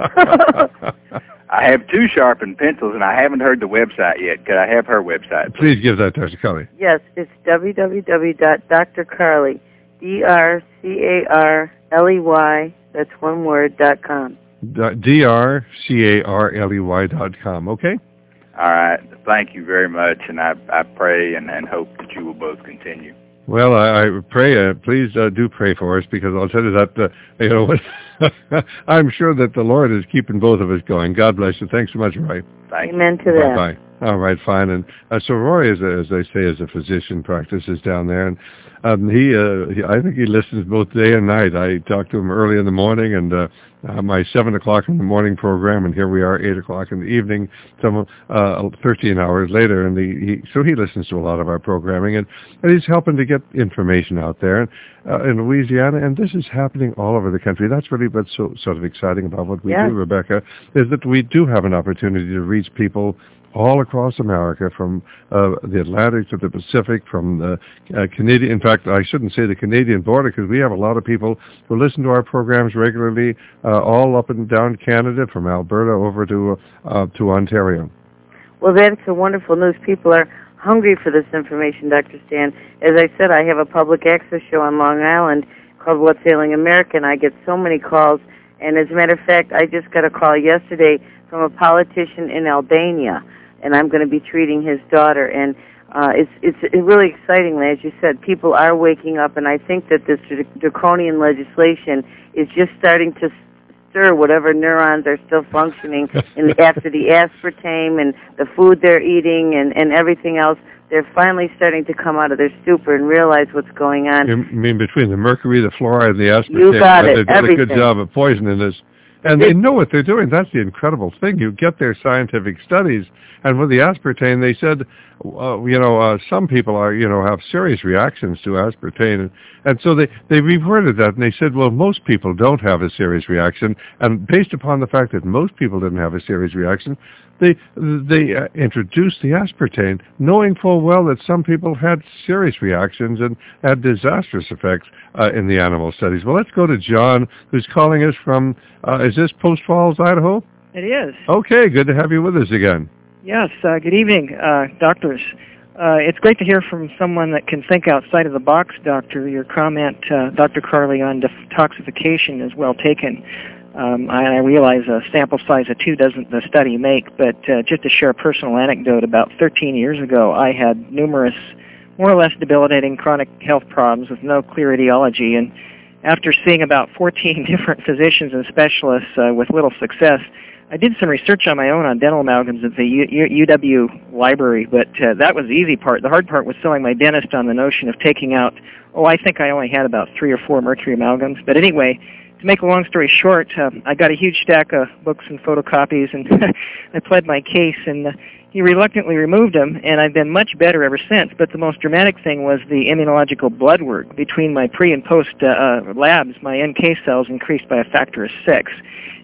I have two sharpened pencils, and I haven't heard the website yet. Could I have her website, please? Please give that to Doctor Carley. Yes, it's w w w dot d r carley, D R C A R L E Y, that's one word, dot com. D R C A R L E Y dot com, okay? All right. Thank you very much, and I, I pray and, and hope that you will both continue. Well, I, I pray, uh, please uh, do pray for us, because I'll tell you that, uh, you know, I'm sure that the Lord is keeping both of us going. God bless you. Thanks so much, Roy. Thank you. Amen to that. Bye-bye. All right, fine. And uh, so Roy, is, a, as they say, is a physician, practices down there, and um, he, uh, he, I think he listens both day and night. I talk to him early in the morning, and uh, uh, my seven o'clock in the morning program, and here we are, eight o'clock in the evening, some uh, thirteen hours later, and the, he, so he listens to a lot of our programming, and, and he's helping to get information out there uh, in Louisiana, and this is happening all over the country. That's really what's so sort of exciting about what we yeah. do, Rebecca, is that we do have an opportunity to reach people all across America, from uh, the Atlantic to the Pacific, from the uh, Canadian, in fact, I shouldn't say the Canadian border, because we have a lot of people who listen to our programs regularly, uh, all up and down Canada, from Alberta over to uh, to Ontario. Well, that's a wonderful news. People are hungry for this information, Doctor Stan. As I said, I have a public access show on Long Island called What's Ailing America, and I get so many calls. And as a matter of fact, I just got a call yesterday from a politician in Albania, and I'm going to be treating his daughter. And uh, it's it's really exciting, as you said. People are waking up, and I think that this draconian legislation is just starting to stir whatever neurons are still functioning in the, after the aspartame and the food they're eating and, and everything else. They're finally starting to come out of their stupor and realize what's going on. You mean between the mercury, the fluoride, and the aspartame? You got it. They've done Everything. a good job of poisoning this. And they know what they're doing. That's the incredible thing. You get their scientific studies, and with the aspartame, they said, uh, you know, uh, some people are, you know, have serious reactions to aspartame, and, and so they they reverted that, and they said, well, most people don't have a serious reaction, and based upon the fact that most people didn't have a serious reaction, they they uh, introduced the aspartame, knowing full well that some people had serious reactions and had disastrous effects uh, in the animal studies. Well, let's go to John, who's calling us from, uh, is this Post Falls, Idaho? It is. Okay, good to have you with us again. Yes, uh, good evening, uh, doctors. Uh, it's great to hear from someone that can think outside of the box, Doctor. Your comment, uh, Doctor Carley, on detoxification is well taken. Um, I, I realize a sample size of two doesn't the study make, but uh, just to share a personal anecdote, about thirteen years ago, I had numerous, more or less debilitating chronic health problems with no clear etiology, and after seeing about fourteen different physicians and specialists uh, with little success, I did some research on my own on dental amalgams at the U- U- U W library, but uh, that was the easy part. The hard part was selling my dentist on the notion of taking out, oh, I think I only had about three or four mercury amalgams. But anyway, to make a long story short, uh, I got a huge stack of books and photocopies, and I pled my case, and uh, he reluctantly removed them, and I've been much better ever since. But the most dramatic thing was the immunological blood work. Between my pre- and post uh, uh, labs, my N K cells increased by a factor of six.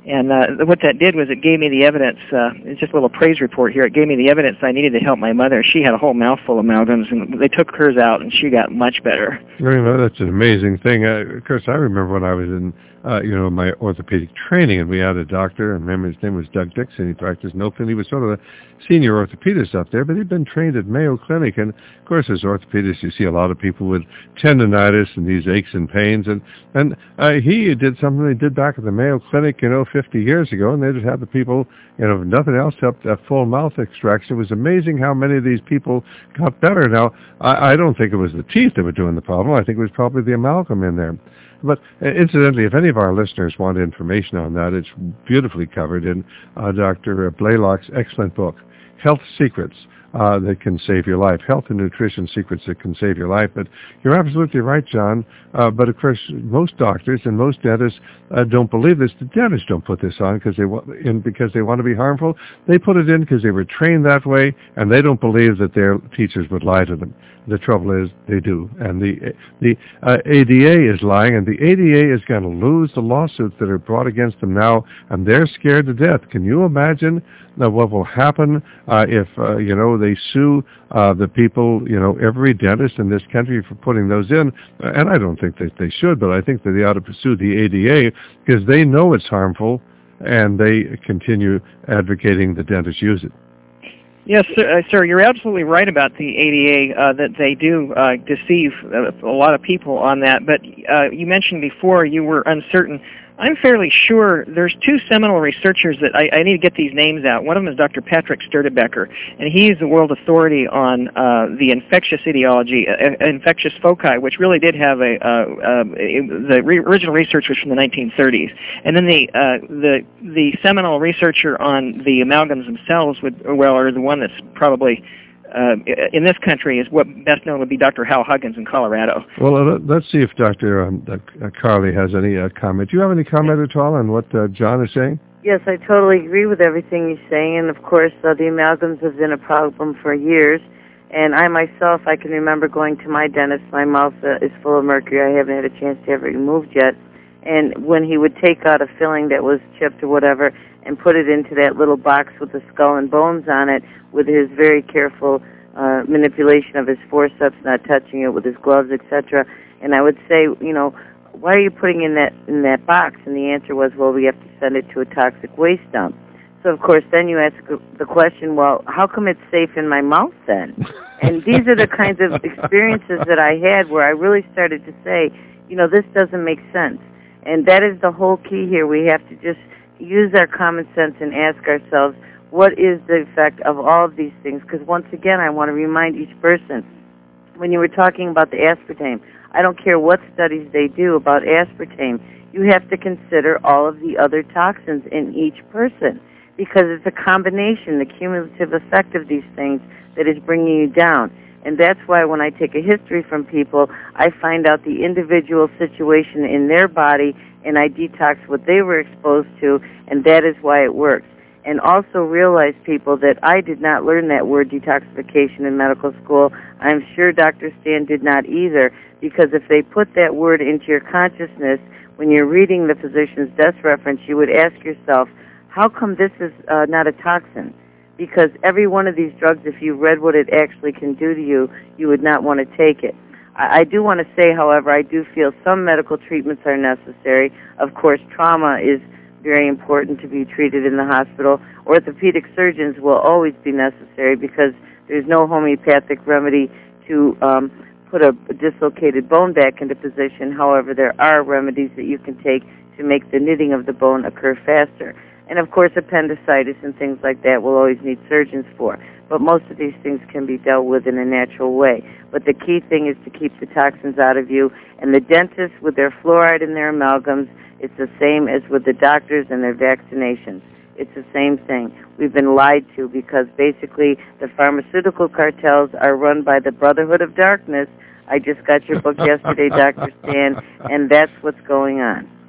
And uh, what that did was it gave me the evidence, uh, it's just a little praise report here, it gave me the evidence I needed to help my mother. She had a whole mouthful of amalgams, and they took hers out, and she got much better. I mean, that's an amazing thing. Uh, of course, I remember when I was in, uh, you know, my orthopedic training, and we had a doctor, and remember his name was Doug Dixon. He practiced in Oakland. He was sort of the senior orthopedist up there, but he'd been trained at Mayo Clinic. And, of course, as orthopedists, you see a lot of people with tendonitis and these aches and pains. And, and uh, he did something they did back at the Mayo Clinic, you know, fifty years ago, and they just had the people, you know, if nothing else, helped that full mouth extraction. It was amazing how many of these people got better. Now, I, I don't think it was the teeth that were doing the problem. I think it was probably the amalgam in there. But uh, incidentally, if any of our listeners want information on that, it's beautifully covered in uh, Doctor Blaylock's excellent book, Health Secrets uh, That Can Save Your Life, Health and Nutrition Secrets That Can Save Your Life. But you're absolutely right, John. Uh, but of course, most doctors and most dentists uh, don't believe this. The dentists don't put this on because they want in because they want to be harmful. They put it in because they were trained that way, and they don't believe that their teachers would lie to them. The trouble is they do, and the the uh, A D A is lying, and the A D A is going to lose the lawsuits that are brought against them now, and they're scared to death. Can you imagine uh, what will happen uh, if uh, you know they sue uh, the people, you know, every dentist in this country for putting those in? Uh, and I don't think that they should, but I think that they ought to pursue the A D A because they know it's harmful, and they continue advocating the dentists use it. Yes, sir, uh, sir, you're absolutely right about the A D A, uh, that they do uh, deceive uh, a lot of people on that. But uh, you mentioned before you were uncertain. I'm fairly sure there's two seminal researchers that I, I need to get these names out. One of them is Doctor Patrick Sturdebeker, and he's the world authority on uh, the infectious etiology, uh, infectious foci, which really did have a, uh, uh, the re- original research was from the nineteen thirties. And then the uh, the the seminal researcher on the amalgams themselves would, well, or the one that's probably Uh, in this country is what best known would be Doctor Hal Huggins in Colorado. Well, uh, let's see if Doctor Um, uh, Carly has any uh, comment. Do you have any comment at all on what uh, John is saying? Yes, I totally agree with everything you're saying, and of course uh, the amalgams have been a problem for years. And I myself, I can remember going to my dentist. My mouth uh, is full of mercury. I haven't had a chance to have it removed yet. And when he would take out a filling that was chipped or whatever and put it into that little box with the skull and bones on it with his very careful uh, manipulation of his forceps, not touching it with his gloves, et cetera. And I would say, you know, why are you putting in that in that box? And the answer was, well, we have to send it to a toxic waste dump. So, of course, then you ask the question, well, how come it's safe in my mouth then? And these are the kinds of experiences that I had where I really started to say, you know, this doesn't make sense. And that is the whole key here. We have to just use our common sense and ask ourselves, what is the effect of all of these things? Because once again, I want to remind each person, when you were talking about the aspartame, I don't care what studies they do about aspartame, you have to consider all of the other toxins in each person, because it's a combination, the cumulative effect of these things that is bringing you down. And that's why when I take a history from people, I find out the individual situation in their body, and I detox what they were exposed to, and that is why it works. And also realize, people, that I did not learn that word detoxification in medical school. I'm sure Doctor Stan did not either, because if they put that word into your consciousness, when you're reading the physician's death reference, you would ask yourself, how come this is uh, not a toxin? Because every one of these drugs, if you read what it actually can do to you, you would not want to take it. I, I do want to say, however, I do feel some medical treatments are necessary. Of course, trauma is very important to be treated in the hospital. Orthopedic surgeons will always be necessary because there's no homeopathic remedy to um, put a dislocated bone back into position. However, there are remedies that you can take to make the knitting of the bone occur faster. And, of course, appendicitis and things like that will always need surgeons for. But most of these things can be dealt with in a natural way. But the key thing is to keep the toxins out of you. And the dentists, with their fluoride and their amalgams, it's the same as with the doctors and their vaccinations. It's the same thing. We've been lied to because basically the pharmaceutical cartels are run by the Brotherhood of Darkness. I just got your book yesterday, Doctor Stan, and that's what's going on.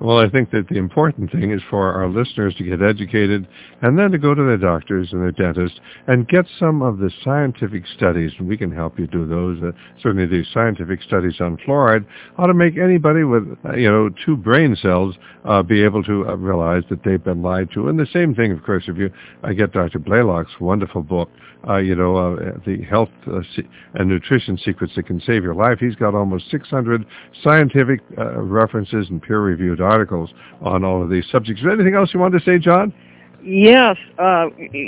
Well, I think that the important thing is for our listeners to get educated and then to go to their doctors and their dentists and get some of the scientific studies, and we can help you do those. Uh, certainly the scientific studies on fluoride ought to make anybody with, uh, you know, two brain cells uh, be able to uh, realize that they've been lied to. And the same thing, of course, if you uh, get Doctor Blaylock's wonderful book, uh, you know, uh, the health uh, and nutrition secrets that can save your life. He's got almost six hundred scientific uh, references and peer-reviewed articles on all of these subjects. Is there anything else you want to say, John? Yes, uh,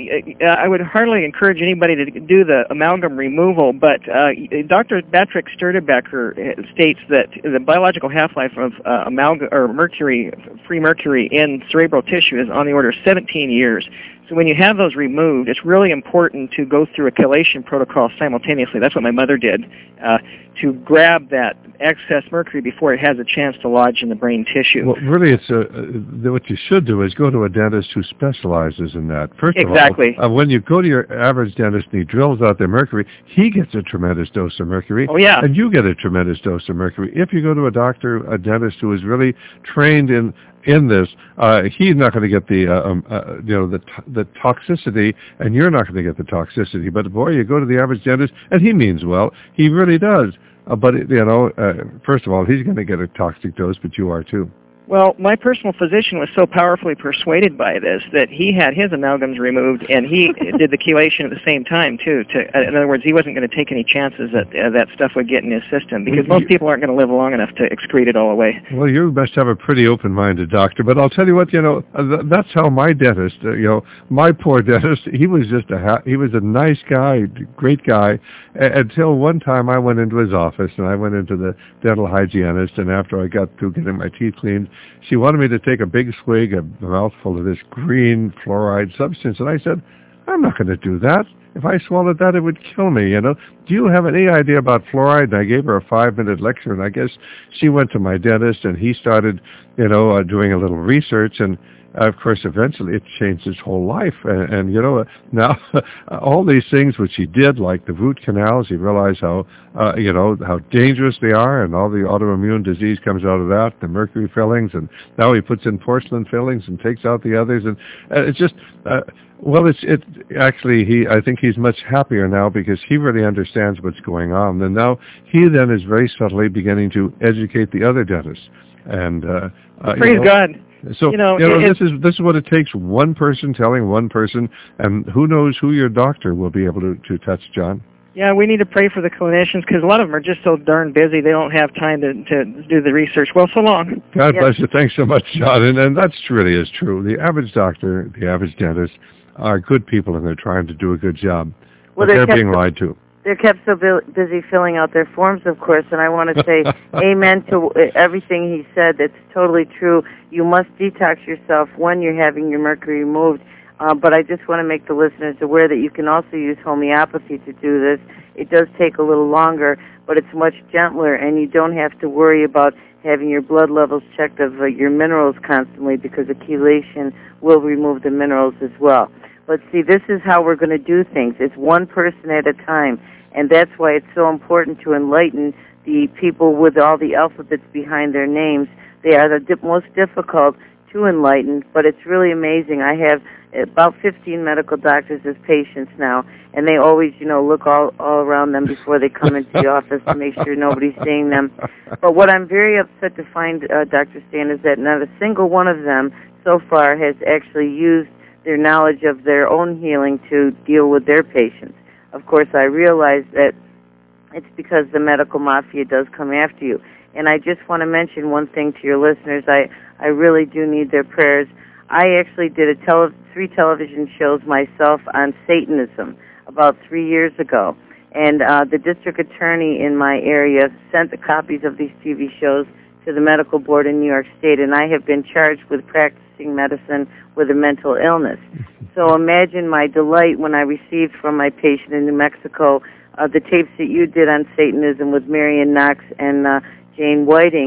I would hardly encourage anybody to do the amalgam removal, but uh, Doctor Patrick Sturdebeker states that the biological half-life of uh, amalgam or mercury, free mercury in cerebral tissue is on the order of seventeen years. So when you have those removed, it's really important to go through a chelation protocol simultaneously. That's what my mother did, uh, to grab that excess mercury before it has a chance to lodge in the brain tissue. Well, really, it's a, uh, what you should do is go to a dentist who specializes in that. First exactly. of all, uh, when you go to your average dentist and he drills out the mercury, he gets a tremendous dose of mercury. Oh, yeah. And you get a tremendous dose of mercury. If you go to a doctor, a dentist who is really trained in in this, uh, he's not going to get the, uh, um, uh, you know, the t- the toxicity, and you're not going to get the toxicity. But boy, you go to the average dentist, and he means well. He really does. Uh, but it, you know, uh, first of all, he's going to get a toxic dose, but you are too. Well, my personal physician was so powerfully persuaded by this that he had his amalgams removed, and he did the chelation at the same time, too. To, uh, in other words, he wasn't going to take any chances that uh, that stuff would get in his system, because most people aren't going to live long enough to excrete it all away. Well, you must have a pretty open-minded doctor, but I'll tell you what, you know, uh, th- that's how my dentist, uh, you know, my poor dentist, he was just a, ha- he was a nice guy, great guy, a- until one time I went into his office, and I went into the dental hygienist, and after I got through getting my teeth cleaned, she wanted me to take a big swig, a mouthful of this green fluoride substance. And I said, I'm not going to do that. If I swallowed that, it would kill me, you know. Do you have any idea about fluoride? And I gave her a five-minute lecture, and I guess she went to my dentist, and he started, you know, uh, doing a little research, and Uh, of course, eventually it changed his whole life. And, and you know, uh, now all these things which he did, like the root canals, he realized how, uh, you know, how dangerous they are, and all the autoimmune disease comes out of that, the mercury fillings, and now he puts in porcelain fillings and takes out the others. And uh, it's just, uh, well, it's it actually, he I think he's much happier now because he really understands what's going on. And now he then is very subtly beginning to educate the other dentists. And uh, uh, Praise you know, God. So you know, you know it, this is this is what it takes. One person telling one person, and who knows who your doctor will be able to, to touch, John. Yeah, we need to pray for the clinicians because a lot of them are just so darn busy they don't have time to, to do the research. Well, so long. God Yep. bless you. Thanks so much, John. And, and that's really is true. The average doctor, the average dentist are good people, and they're trying to do a good job. Well, but they're kept, being lied to. They're kept so bu- busy filling out their forms, of course, and I want to say amen to everything he said. That's totally true. You must detox yourself when you're having your mercury removed. Uh, but I just want to make the listeners aware that you can also use homeopathy to do this. It does take a little longer, but it's much gentler, and you don't have to worry about having your blood levels checked of uh, your minerals constantly, because the chelation will remove the minerals as well. But see, this is how we're going to do things. It's one person at a time, and that's why it's so important to enlighten the people with all the alphabets behind their names. They are the di- most difficult to enlighten, but it's really amazing. I have about fifteen medical doctors as patients now, and they always, you know, look all, all around them before they come into the office to make sure nobody's seeing them. But what I'm very upset to find, uh, Doctor Stan, is that not a single one of them so far has actually used their knowledge of their own healing to deal with their patients. Of course, I realize that it's because the medical mafia does come after you. And I just want to mention one thing to your listeners. I, I really do need their prayers. I actually did a tele- three television shows myself on Satanism about three years ago. And uh, the district attorney in my area sent the copies of these T V shows to the medical board in New York State, and I have been charged with practicing medicine with a mental illness. So imagine my delight when I received from my patient in New Mexico uh, the tapes that you did on Satanism with Marion Knox and uh, Jane Whiting,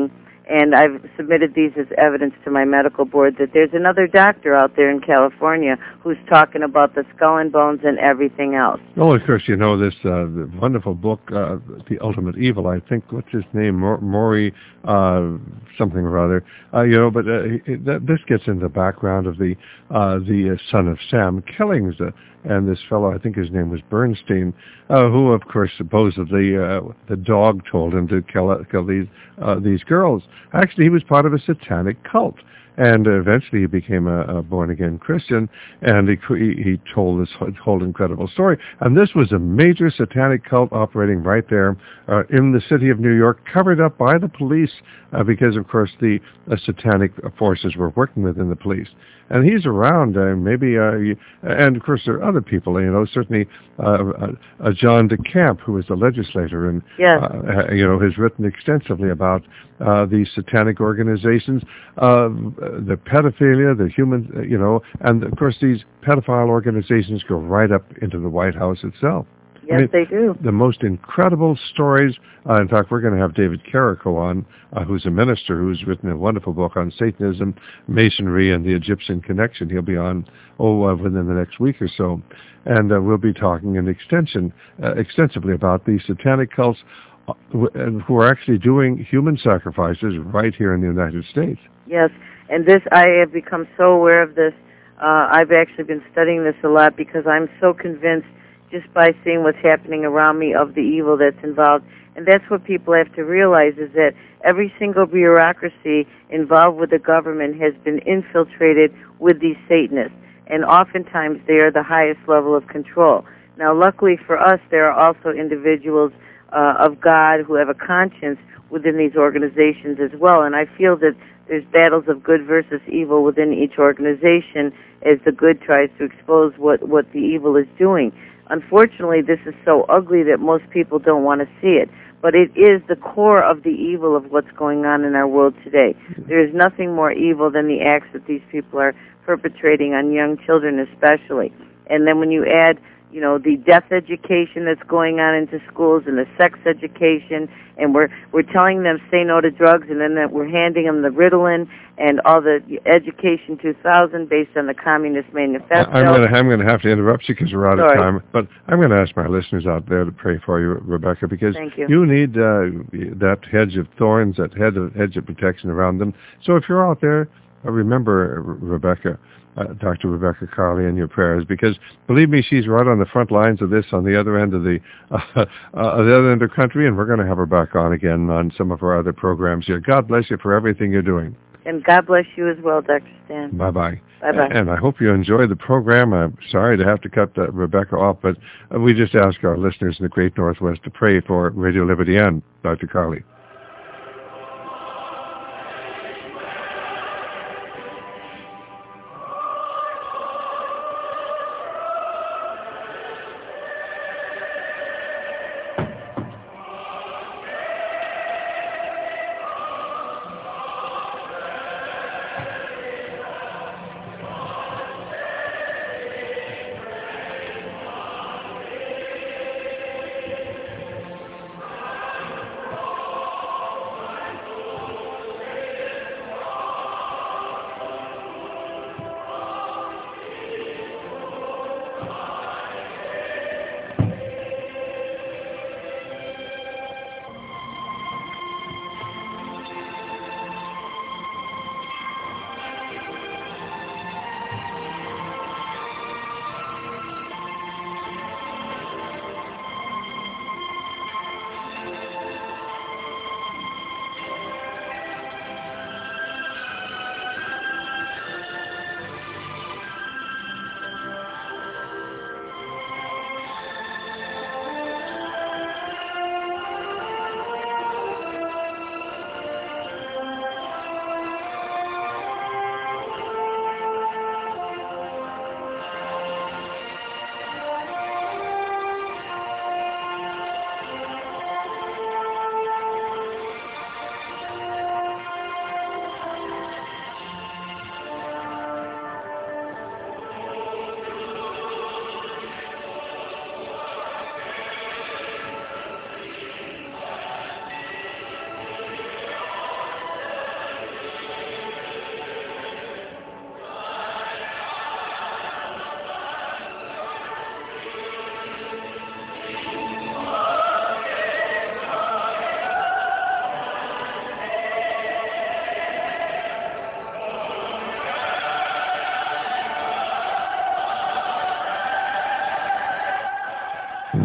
And I've submitted these as evidence to my medical board that there's another doctor out there in California who's talking about the skull and bones and everything else. Oh, of course, you know this uh, wonderful book, uh, The Ultimate Evil. I think, what's his name? Maury uh, something or other. Uh, you know, but uh, it, that, this gets into the background of the uh, the uh, son of Sam Killings, uh, and this fellow, I think his name was Bernstein, uh, who, of course, supposedly uh, the dog told him to kill, kill these uh, these girls. Actually, he was part of a satanic cult. And uh, eventually he became a, a born-again Christian, and he, he, he told this whole incredible story. And this was a major satanic cult operating right there uh, in the city of New York, covered up by the police, uh, because, of course, the uh, satanic forces were working within the police. And he's around, uh, maybe, uh, and of course there are other people, you know, certainly uh, uh, John DeCamp, who is a legislator, and, yes. uh, you know, has written extensively about uh, these satanic organizations, uh, the pedophilia, the human, uh, you know, and of course these pedophile organizations go right up into the White House itself. Yes, I mean, they do. The most incredible stories. Uh, in fact, we're going to have David Carrico on, uh, who's a minister who's written a wonderful book on Satanism, Masonry, and the Egyptian connection. He'll be on, oh, uh, within the next week or so. And uh, we'll be talking in extension, uh, extensively about these satanic cults uh, who are actually doing human sacrifices right here in the United States. Yes, and this, I have become so aware of this. Uh, I've actually been studying this a lot because I'm so convinced just by seeing what's happening around me of the evil that's involved. And that's what people have to realize, is that every single bureaucracy involved with the government has been infiltrated with these Satanists. And oftentimes they are the highest level of control. Now, luckily for us, there are also individuals uh, of God who have a conscience within these organizations as well. And I feel that there's battles of good versus evil within each organization as the good tries to expose what, what the evil is doing. Unfortunately, this is so ugly that most people don't want to see it. But it is the core of the evil of what's going on in our world today. There is nothing more evil than the acts that these people are perpetrating on young children especially. And then when you add, you know, the death education that's going on into schools and the sex education, and we're we're telling them say no to drugs, and then that we're handing them the Ritalin and all the Education two thousand based on the Communist Manifesto. I'm going to I'm going to have to interrupt you because we're out Sorry. of time. But I'm going to ask my listeners out there to pray for you, Rebecca, because Thank you. you need uh, that hedge of thorns, that hedge of, hedge of protection around them. So if you're out there, uh, remember Rebecca. Uh, Doctor Rebecca Carley in your prayers, because believe me, she's right on the front lines of this, on the other end of the uh, uh, the other end of the country, and we're going to have her back on again on some of our other programs here. God bless you for everything you're doing. And God bless you as well, Doctor Stan. Bye-bye. Bye-bye. And I hope you enjoy the program. I'm sorry to have to cut uh, Rebecca off, but uh, we just ask our listeners in the Great Northwest to pray for Radio Liberty and Doctor Carley.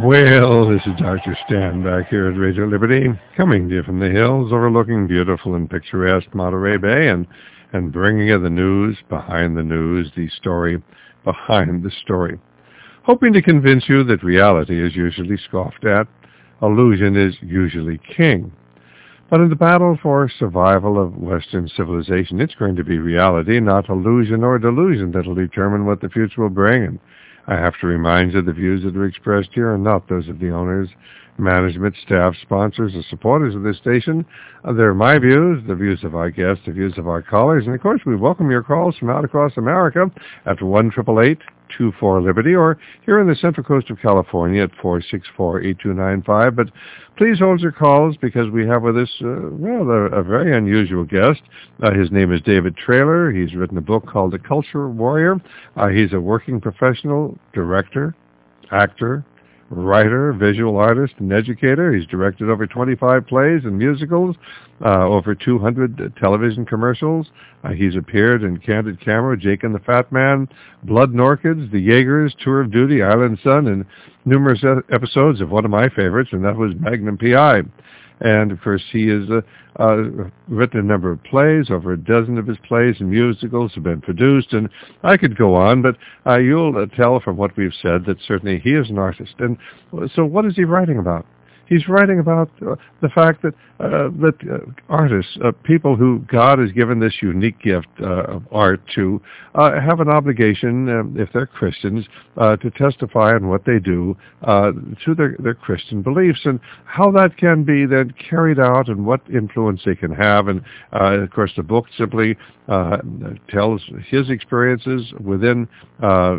Well, this is Doctor Stan back here at Radio Liberty, coming to you from the hills overlooking beautiful and picturesque Monterey Bay, and, and bringing you the news behind the news, the story behind the story. Hoping to convince you that reality is usually scoffed at, illusion is usually king. But in the battle for survival of Western civilization, it's going to be reality, not illusion or delusion, that will determine what the future will bring. And I have to remind you the views that are expressed here are not those of the owners, management, staff, sponsors, or supporters of this station. Uh, they're my views, the views of our guests, the views of our callers, and of course we welcome your calls from out across America at one eight eight eight, two four, Liberty, or here in the Central Coast of California at four six four, eight two nine five. But please hold your calls because we have with us, uh, well, a, a very unusual guest. Uh, his name is David Traylor. He's written a book called The Culture Warrior. Uh, he's a working professional, director, actor, writer, visual artist, and educator. He's directed over twenty-five plays and musicals, uh, over two hundred television commercials. Uh, he's appeared in Candid Camera, Jake and the Fat Man, Blood and Orchids, The Jaegers, Tour of Duty, Island Sun, and numerous episodes of one of my favorites, and that was Magnum P I. And, of course, he has uh, uh, written a number of plays. Over a dozen of his plays and musicals have been produced. And I could go on, but uh, you'll uh, tell from what we've said that certainly he is an artist. And so what is he writing about? He's writing about uh, the fact that uh, that uh, artists, uh, people who God has given this unique gift uh, of art to, uh, have an obligation, um, if they're Christians, uh, to testify on what they do uh, to their, their Christian beliefs, and how that can be then carried out and what influence they can have. And, uh, of course, the book simply uh, tells his experiences within uh,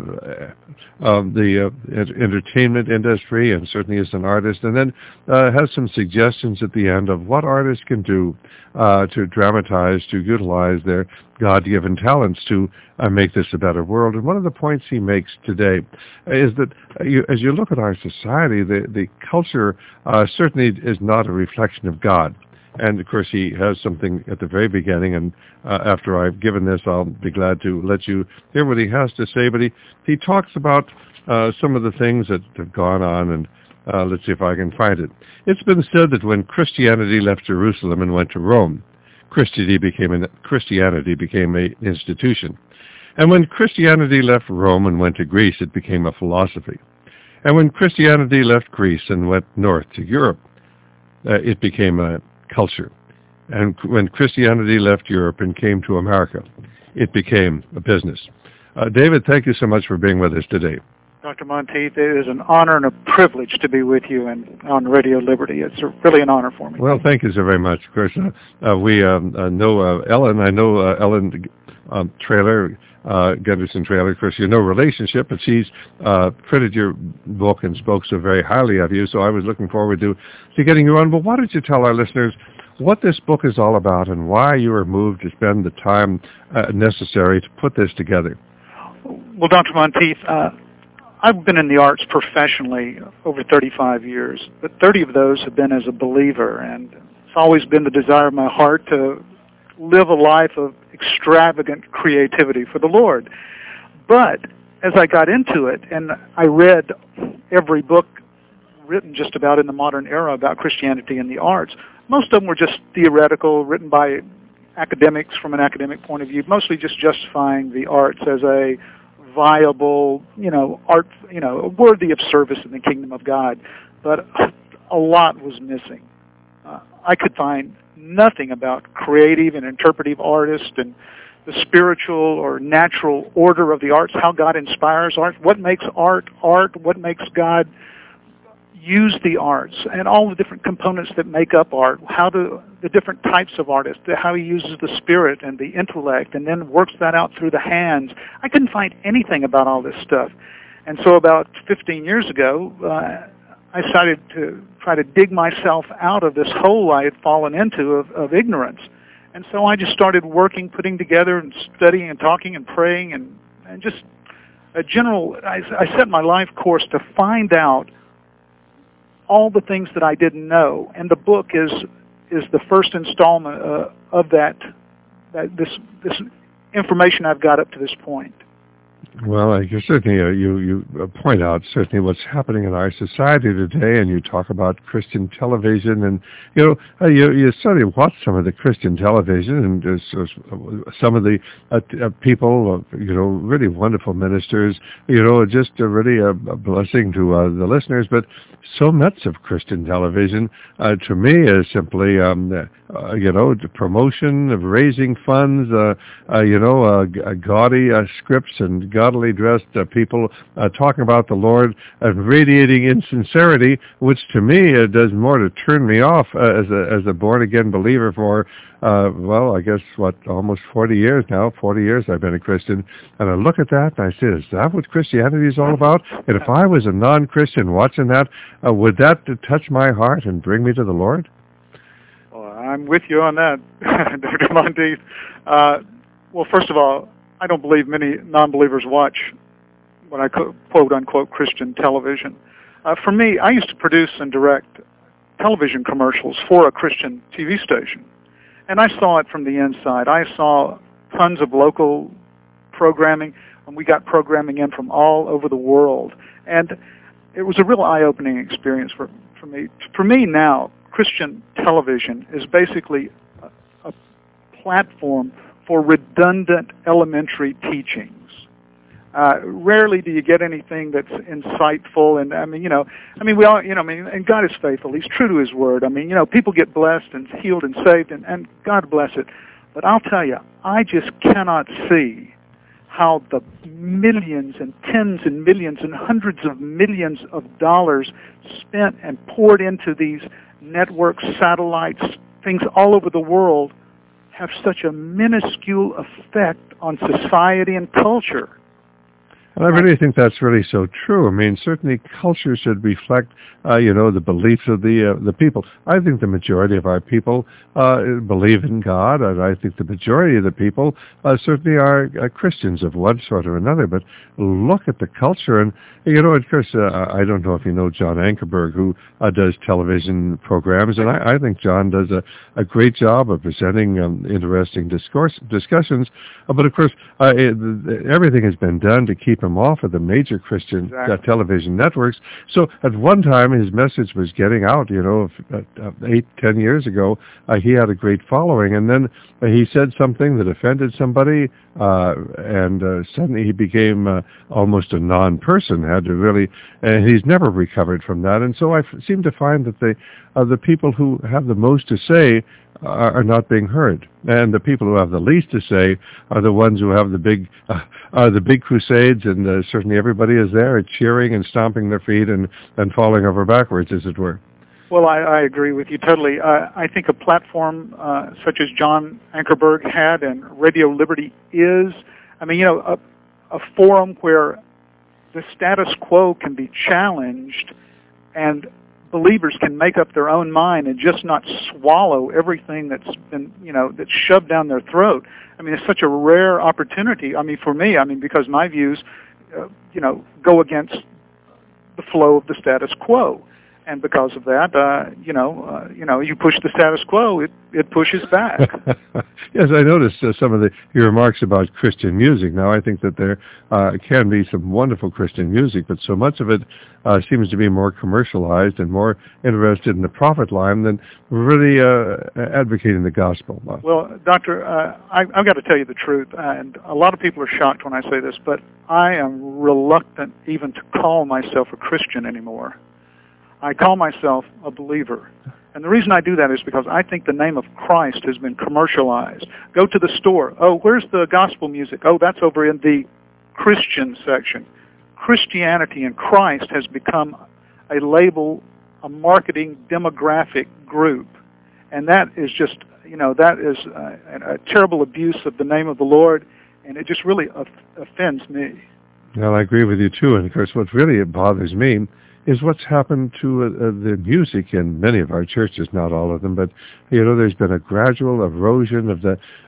uh, the uh, entertainment industry, and certainly as an artist, and then Uh, has some suggestions at the end of what artists can do uh, to dramatize, to utilize their God-given talents to uh, make this a better world. And one of the points he makes today is that uh, you, as you look at our society, the, the culture uh, certainly is not a reflection of God. And, of course, he has something at the very beginning, and uh, after I've given this, I'll be glad to let you hear what he has to say. But he, he talks about uh, some of the things that have gone on, and Uh, let's see if I can find it. It's been said that when Christianity left Jerusalem and went to Rome, Christianity became an, Christianity became an institution. And when Christianity left Rome and went to Greece, it became a philosophy. And when Christianity left Greece and went north to Europe, uh, it became a culture. And when Christianity left Europe and came to America, it became a business. Uh, David, thank you so much for being with us today. Doctor Monteith, it is an honor and a privilege to be with you and on Radio Liberty. It's a, really an honor for me. Well, thank you so very much. Of course, uh, uh, we um, uh, know uh, Ellen. I know uh, Ellen um, Traylor, uh, Gunderson Traylor. Of course, you know relationship, but she's uh, printed your book and spoke so very highly of you, so I was looking forward to, to getting you on. But why don't you tell our listeners what this book is all about and why you were moved to spend the time uh, necessary to put this together? Well, Doctor Monteith, uh, I've been in the arts professionally over thirty-five years, but thirty of those have been as a believer, and it's always been the desire of my heart to live a life of extravagant creativity for the Lord. But as I got into it, and I read every book written just about in the modern era about Christianity and the arts, most of them were just theoretical, written by academics from an academic point of view, mostly just justifying the arts as a viable, you know, art, you know, worthy of service in the kingdom of God. But a lot was missing. Uh, I could find nothing about creative and interpretive artists and the spiritual or natural order of the arts, how God inspires art, what makes art art, what makes God use the arts, and all the different components that make up art, how do the different types of artists, how he uses the spirit and the intellect, and then works that out through the hands. I couldn't find anything about all this stuff. And so about fifteen years ago, uh, I decided to try to dig myself out of this hole I had fallen into of, of ignorance. And so I just started working, putting together and studying and talking and praying, and, and just a general, I, I set my life course to find out all the things that I didn't know, and the book is is the first installment uh, of that, that this this information I've got up to this point. Well, I guess certainly uh, you you point out certainly what's happening in our society today, and you talk about Christian television, and you know uh, you you certainly watch some of the Christian television, and uh, some of the uh, uh, people, uh, you know, really wonderful ministers, you know, just uh, really a, a blessing to uh, the listeners. But so much of Christian television, uh, to me, is simply um, uh, you know, the promotion of raising funds, uh, uh, you know, uh, g- gaudy uh, scripts and godly dressed uh, people uh, talking about the Lord and radiating insincerity, which to me uh, does more to turn me off uh, as a as a born again believer for uh, well, I guess what almost forty years now. Forty years I've been a Christian, and I look at that and I say, is that what Christianity is all about? And if I was a non-Christian watching that, uh, would that touch my heart and bring me to the Lord? Well, I'm with you on that, Doctor Monteith. Uh, well, first of all, I don't believe many non-believers watch what I quote-unquote Christian television. Uh, for me, I used to produce and direct television commercials for a Christian T V station, and I saw it from the inside. I saw tons of local programming, and we got programming in from all over the world, and it was a real eye-opening experience for, for me. For me now, Christian television is basically a, a platform for redundant elementary teachings. Uh, rarely do you get anything that's insightful, and I mean, you know, I mean, we all, you know, I mean, and God is faithful. He's true to His word. I mean, you know, people get blessed and healed and saved, and, and God bless it. But I'll tell you, I just cannot see how the millions and tens and millions and hundreds of millions of dollars spent and poured into these networks, satellites, things all over the world have such a minuscule effect on society and culture. And I really think that's really so true. I mean, certainly culture should reflect, uh, you know, the beliefs of the uh, the people. I think the majority of our people uh, believe in God, and I think the majority of the people uh, certainly are uh, Christians of one sort or another. But look at the culture, and, you know, of course, uh, I don't know if you know John Ankerberg, who uh, does television programs, and I, I think John does a, a great job of presenting um, interesting discourse discussions. Uh, but, of course, uh, it, everything has been done to keep him off of the major Christian exactly. uh, television networks. So at one time his message was getting out, you know, uh, eight, ten years ago, uh, he had a great following, and then uh, he said something that offended somebody, uh, and uh, suddenly he became uh, almost a non-person, had to really, and he's never recovered from that. And so I f- seem to find that the, uh, the people who have the most to say are not being heard, and the people who have the least to say are the ones who have the big, uh, are the big crusades, and uh, certainly everybody is there cheering and stomping their feet and, and falling over backwards, as it were. Well, I, I agree with you totally. Uh, I think a platform uh, such as John Ankerberg had and Radio Liberty is, I mean, you know, a, a forum where the status quo can be challenged and believers can make up their own mind and just not swallow everything that's been, you know, that's shoved down their throat. I mean, it's such a rare opportunity. I mean, for me, I mean, because my views, uh, you know, go against the flow of the status quo. And because of that, uh, you know, uh, you know, you push the status quo, it, it pushes back. Yes, I noticed uh, some of the your remarks about Christian music. Now, I think that there uh, can be some wonderful Christian music, but so much of it uh, seems to be more commercialized and more interested in the profit line than really uh, advocating the gospel. Well, Doctor, uh, I, I've got to tell you the truth, and a lot of people are shocked when I say this, but I am reluctant even to call myself a Christian anymore. I call myself a believer. And the reason I do that is because I think the name of Christ has been commercialized. Go to the store. Oh, where's the gospel music? Oh, that's over in the Christian section. Christianity and Christ has become a label, a marketing demographic group. And that is just, you know, that is a, a terrible abuse of the name of the Lord, and it just really offends me. Well, I agree with you, too. And, of course, what really bothers me is what's happened to uh, the music in many of our churches, not all of them, but, you know, there's been a gradual erosion of the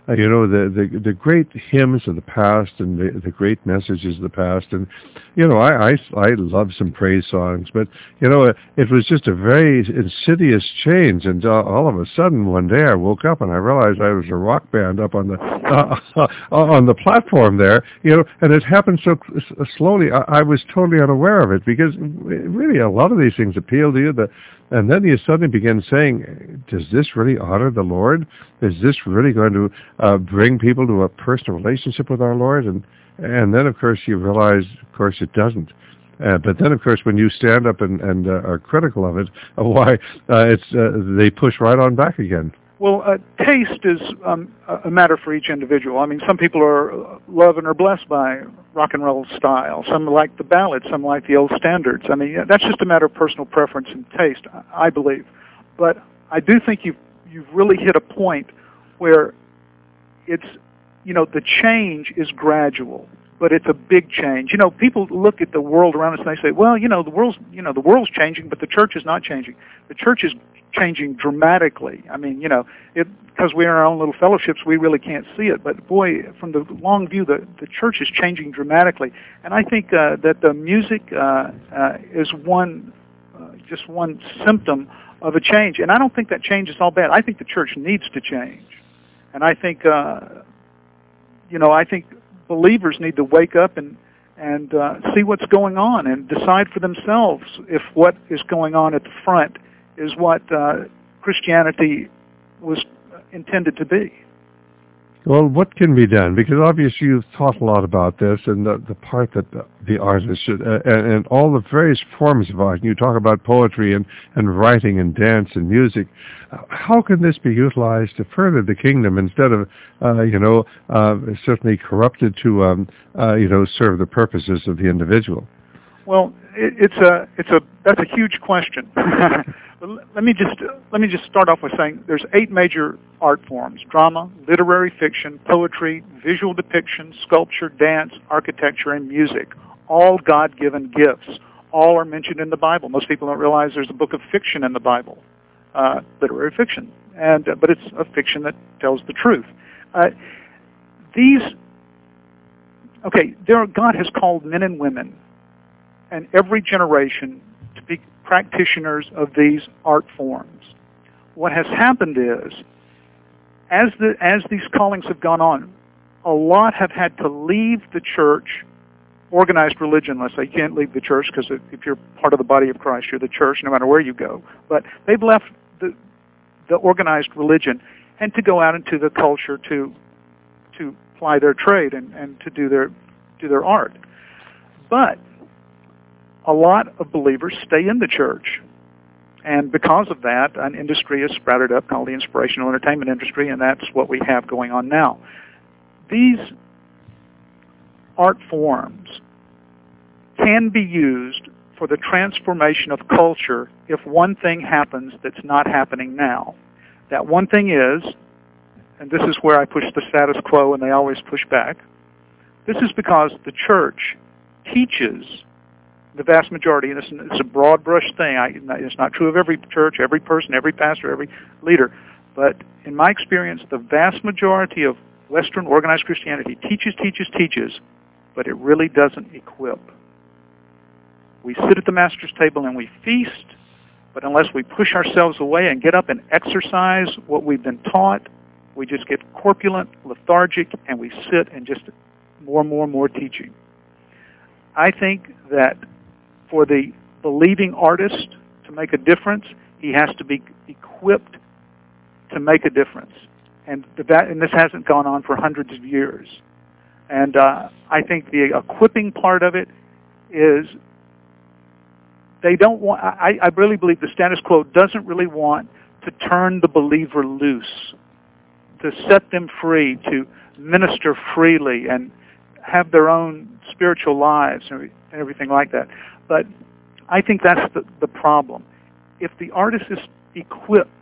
uh, you know, the, the the great hymns of the past and the, the great messages of the past. And, you know, I, I, I love some praise songs, but, you know, it was just a very insidious change. And uh, all of a sudden, one day I woke up and I realized I was a rock band up on the uh, on the platform there, you know, and it happened so slowly. I, I was totally unaware of it, because really a lot of these things appeal to you. The, and then you suddenly begin saying, does this really honor the Lord? Is this really going to uh, bring people to a personal relationship with our Lord? And and then, of course, you realize, of course, it doesn't. Uh, but then, of course, when you stand up and, and uh, are critical of it, uh, why, uh, it's uh, they push right on back again. Well, uh, taste is um, a matter for each individual. I mean, some people are love and are blessed by rock and roll style. Some like the ballads. Some like the old standards. I mean, that's just a matter of personal preference and taste, I believe. But I do think you've, you've really hit a point where it's, you know, the change is gradual, but it's a big change. You know, people look at the world around us and they say, well, you know, the world's, you know, the world's changing, but the church is not changing. The church is changing dramatically. I mean, you know, it, because we're in our own little fellowships, we really can't see it. But boy, from the long view, the, the church is changing dramatically. And I think uh, that the music uh, uh, is one, uh, just one symptom of a change. And I don't think that change is all bad. I think the church needs to change. And I think, uh, you know, I think believers need to wake up and and uh, see what's going on and decide for themselves if what is going on at the front is what uh, Christianity was intended to be. Well, what can be done? Because obviously you've thought a lot about this, and the, the part that the, the artist should, uh, and, and all the various forms of art. And you talk about poetry and, and writing and dance and music. Uh, how can this be utilized to further the kingdom instead of, uh, you know, uh, certainly corrupted to, um, uh, you know, serve the purposes of the individual? Well, it, it's a, it's a, that's a huge question. Let me just let me just start off with saying there's eight major art forms: drama, literary fiction, poetry, visual depiction, sculpture, dance, architecture, and music. All God-given gifts. All are mentioned in the Bible. Most people don't realize there's a book of fiction in the Bible, uh, literary fiction, and uh, but it's a fiction that tells the truth. Uh, these, okay, there are, God has called men and women, and every generation to be practitioners of these art forms. What has happened is, as the as these callings have gone on, a lot have had to leave the church, organized religion. Let's say you can't leave the church because if you're part of the body of Christ, you're the church, no matter where you go. But they've left the the organized religion and to go out into the culture to to ply their trade and, and to do their do their art. But a lot of believers stay in the church. And because of that, an industry has sprouted up called the inspirational entertainment industry, and that's what we have going on now. These art forms can be used for the transformation of culture if one thing happens that's not happening now. That one thing is, and this is where I push the status quo and they always push back, this is because the church teaches the vast majority, and it's, it's a broad brush thing. I, it's not true of every church, every person, every pastor, every leader. But in my experience, the vast majority of Western organized Christianity teaches, teaches, teaches, but it really doesn't equip. We sit at the Master's table and we feast, but unless we push ourselves away and get up and exercise what we've been taught, we just get corpulent, lethargic, and we sit and just more and more and more teaching. I think that for the believing artist to make a difference, he has to be equipped to make a difference. And, that, and this hasn't gone on for hundreds of years. And uh, I think the equipping part of it is they don't want, I, I really believe the status quo doesn't really want to turn the believer loose, to set them free, to minister freely and have their own spiritual lives and everything like that. But I think that's the, the problem. If the artist is equipped,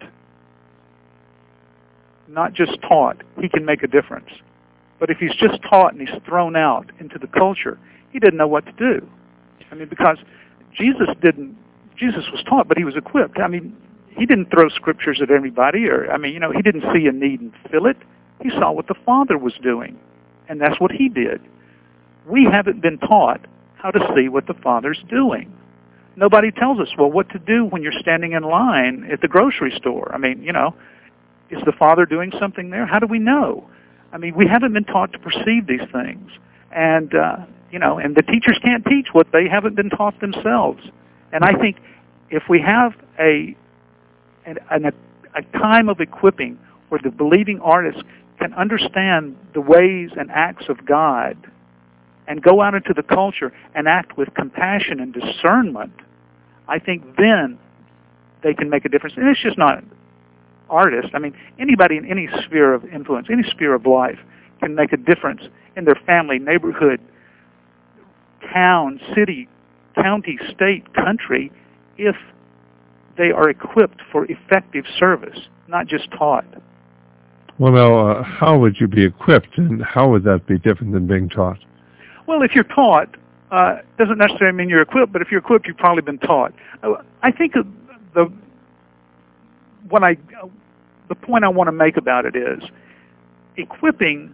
not just taught, he can make a difference. But if he's just taught and he's thrown out into the culture, he didn't know what to do. I mean, because Jesus didn't, Jesus was taught, but he was equipped. I mean, he didn't throw scriptures at everybody, or, I mean, you know, he didn't see a need and fill it. He saw what the Father was doing, and that's what he did. We haven't been taught how to see what the Father's doing. Nobody tells us, well, what to do when you're standing in line at the grocery store. I mean, you know, is the Father doing something there? How do we know? I mean, we haven't been taught to perceive these things. And, uh, you know, and the teachers can't teach what they haven't been taught themselves. And I think if we have a, an, an, a time of equipping where the believing artist can understand the ways and acts of God and go out into the culture and act with compassion and discernment, I think then they can make a difference. And it's just not artists. I mean, anybody in any sphere of influence, any sphere of life, can make a difference in their family, neighborhood, town, city, county, state, country, if they are equipped for effective service, not just taught. Well, now, uh, how would you be equipped, and how would that be different than being taught? Well, if you're taught, uh, doesn't necessarily mean you're equipped, but if you're equipped, you've probably been taught. Uh, I think the what I the point I want to make about it is equipping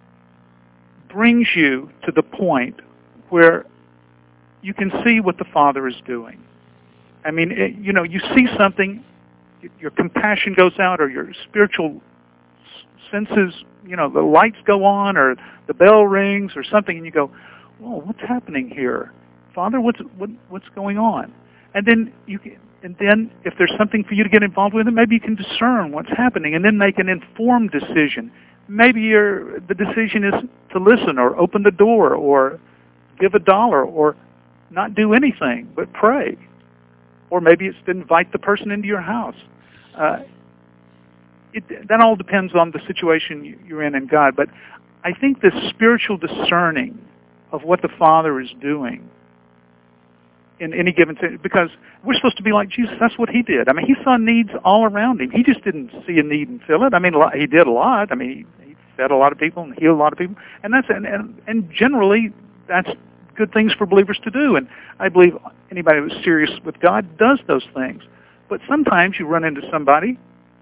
brings you to the point where you can see what the Father is doing. I mean, it, you know, you see something, your compassion goes out, or your spiritual senses, you know, the lights go on, or the bell rings, or something, and you go, "Whoa, what's happening here, Father? What's what, what's going on?" And then you can, and then if there's something for you to get involved with, maybe you can discern what's happening, and then make an informed decision. Maybe your the decision is to listen, or open the door, or give a dollar, or not do anything but pray, or maybe it's to invite the person into your house. Uh, It, that all depends on the situation you're in in God. But I think this spiritual discerning of what the Father is doing in any given situation, because we're supposed to be like Jesus. That's what he did. I mean, he saw needs all around him. He just didn't see a need and fill it. I mean, he did a lot. I mean, he, he fed a lot of people and healed a lot of people. And that's and, and, and generally, that's good things for believers to do. And I believe anybody who's serious with God does those things. But sometimes you run into somebody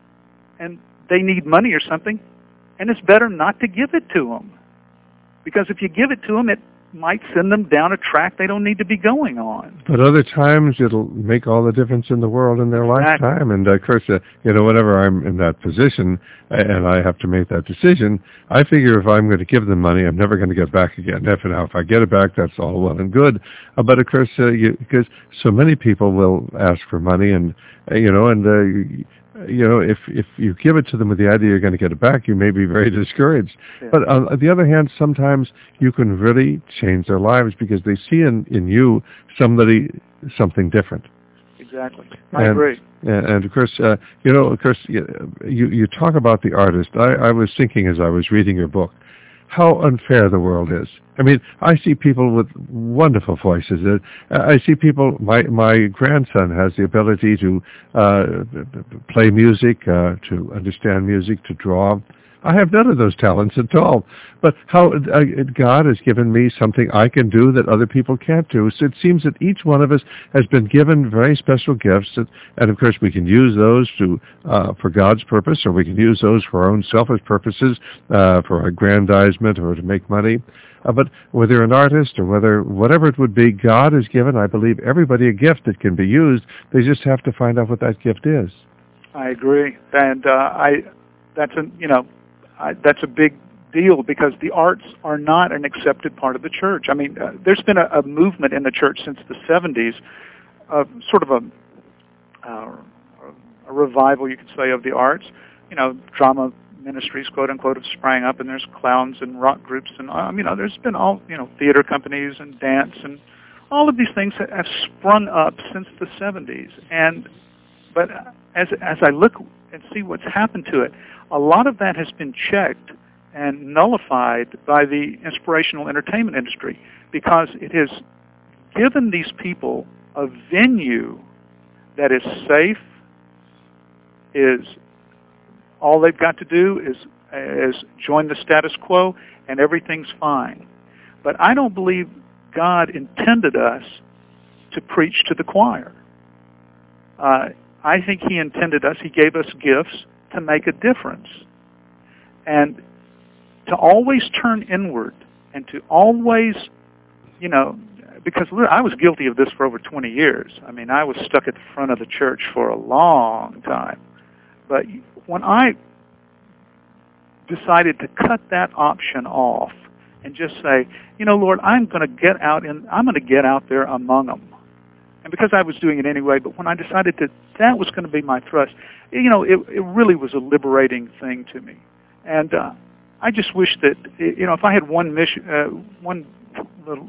and they need money or something, and it's better not to give it to them. Because if you give it to them, it might send them down a track they don't need to be going on. But other times, it'll make all the difference in the world in their Exactly. lifetime. And, of course, uh, you know, whenever I'm in that position and I have to make that decision, I figure if I'm going to give them money, I'm never going to get back again. If, now, if I get it back, that's all well and good. Uh, but, of course, uh, you, because so many people will ask for money, and, uh, you know, and... Uh, You know, if if you give it to them with the idea you're going to get it back, you may be very discouraged. Yeah. But on the other hand, sometimes you can really change their lives because they see in, in you somebody, something different. Exactly. I and, agree. And, and of course, uh, you know, of course, you, you talk about the artist. I, I was thinking as I was reading your book, how unfair the world is. I mean, I see people with wonderful voices. I see people, my my grandson has the ability to uh, play music, uh, to understand music, to draw. I have none of those talents at all. But how uh, God has given me something I can do that other people can't do. So it seems that each one of us has been given very special gifts, that, and of course we can use those to uh, for God's purpose, or we can use those for our own selfish purposes, uh, for aggrandizement or to make money. Uh, but whether an artist or whether whatever it would be, God has given, I believe, everybody a gift that can be used. They just have to find out what that gift is. I agree, and uh, I that's a you know. I, that's a big deal because the arts are not an accepted part of the church. I mean, uh, there's been a, a movement in the church since the seventies, of sort of a, uh, a revival, you could say, of the arts. You know, drama ministries, quote unquote, have sprang up, and there's clowns and rock groups, and I mean, uh, there's been all you know, theater companies and dance, and all of these things have sprung up since the seventies. And but as as I look and see what's happened to it, a lot of that has been checked and nullified by the inspirational entertainment industry because it has given these people a venue that is safe, is all they've got to do is, is join the status quo and everything's fine. But I don't believe God intended us to preach to the choir. Uh, I think he intended us, he gave us gifts to make a difference. And to always turn inward and to always, you know, because I was guilty of this for over twenty years. I mean, I was stuck at the front of the church for a long time. But when I decided to cut that option off and just say, you know, Lord, I'm going to get out and I'm going to get out there among them. And because I was doing it anyway, but when I decided that that was going to be my thrust, you know, it, it really was a liberating thing to me. And uh, I just wish that, you know, if I had one mission, uh, one little,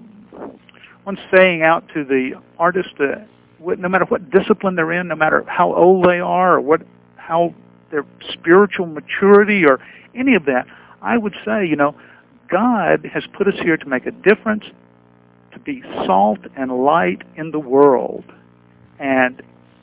one saying out to the artist, uh, no matter what discipline they're in, no matter how old they are or what, how their spiritual maturity or any of that, I would say, you know, God has put us here to make a difference, to be salt and light in the world, and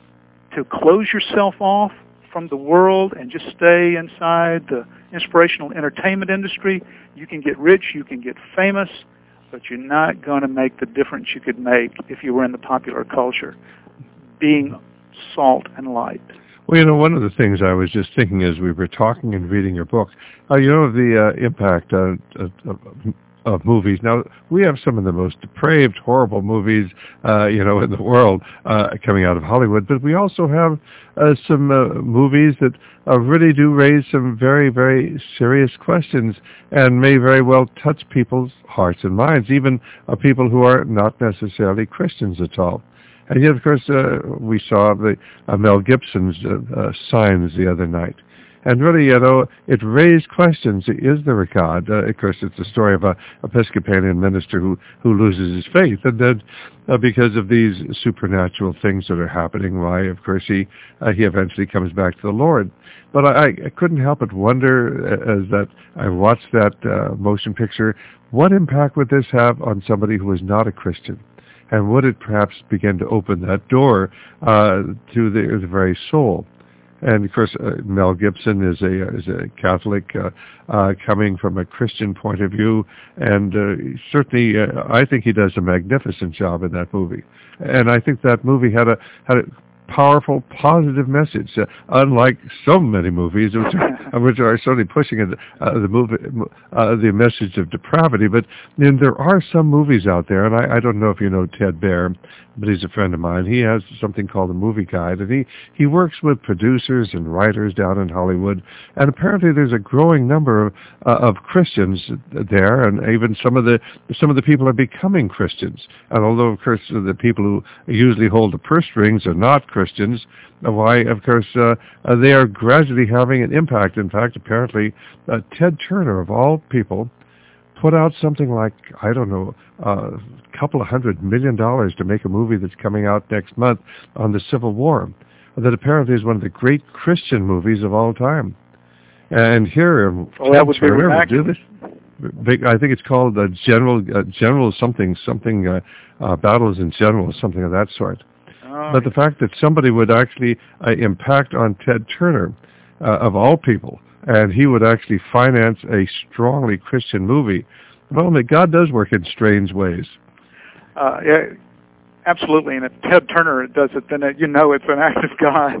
to close yourself off from the world and just stay inside the inspirational entertainment industry. You can get rich, you can get famous, but you're not going to make the difference you could make if you were in the popular culture, being salt and light. Well, you know, one of the things I was just thinking as we were talking and reading your book, uh, you know, the uh, impact uh, of, of, of movies. Now, we have some of the most depraved, horrible movies, uh, you know, in the world uh, coming out of Hollywood, but we also have uh, some uh, movies that uh, really do raise some very, very serious questions and may very well touch people's hearts and minds, even uh, people who are not necessarily Christians at all. And yet, of course, uh, we saw the uh, Mel Gibson's uh, uh, Signs the other night. And really, you know, it raised questions. Is there a God? Uh, of course, it's the story of a Episcopalian minister who, who loses his faith. And then uh, because of these supernatural things that are happening, why, of course, he uh, he eventually comes back to the Lord. But I, I couldn't help but wonder, as that I watched that uh, motion picture, what impact would this have on somebody who is not a Christian? And would it perhaps begin to open that door uh, to the, the very soul? And of course, uh, Mel Gibson is a is a Catholic uh, uh, coming from a Christian point of view, and uh, certainly uh, I think he does a magnificent job in that movie. And I think that movie had a had a powerful, positive message, uh, unlike so many movies which are, which are certainly pushing it, uh, the movie, uh, the message of depravity. But then there are some movies out there, and I, I don't know if you know Ted Baer, but he's a friend of mine. He has something called the Movie Guide, and he, he works with producers and writers down in Hollywood. And apparently, there's a growing number of, uh, of Christians there, and even some of the some of the people are becoming Christians. And although, of course, the people who usually hold the purse strings are not Christians, why, of course, uh, uh, they are gradually having an impact. In fact, apparently, uh, Ted Turner, of all people, put out something like, I don't know, uh, a couple of hundred million dollars to make a movie that's coming out next month on the Civil War, that apparently is one of the great Christian movies of all time. And here, um, well, that would Turner be would do this. Big, I think it's called uh, General uh, General something something uh, uh, Battles in General, something of that sort. Oh, but the fact that somebody would actually uh, impact on Ted Turner, uh, of all people, and he would actually finance a strongly Christian movie, well, God does work in strange ways. Uh, yeah, absolutely. And if Ted Turner does it, then it, you know it's an act of God.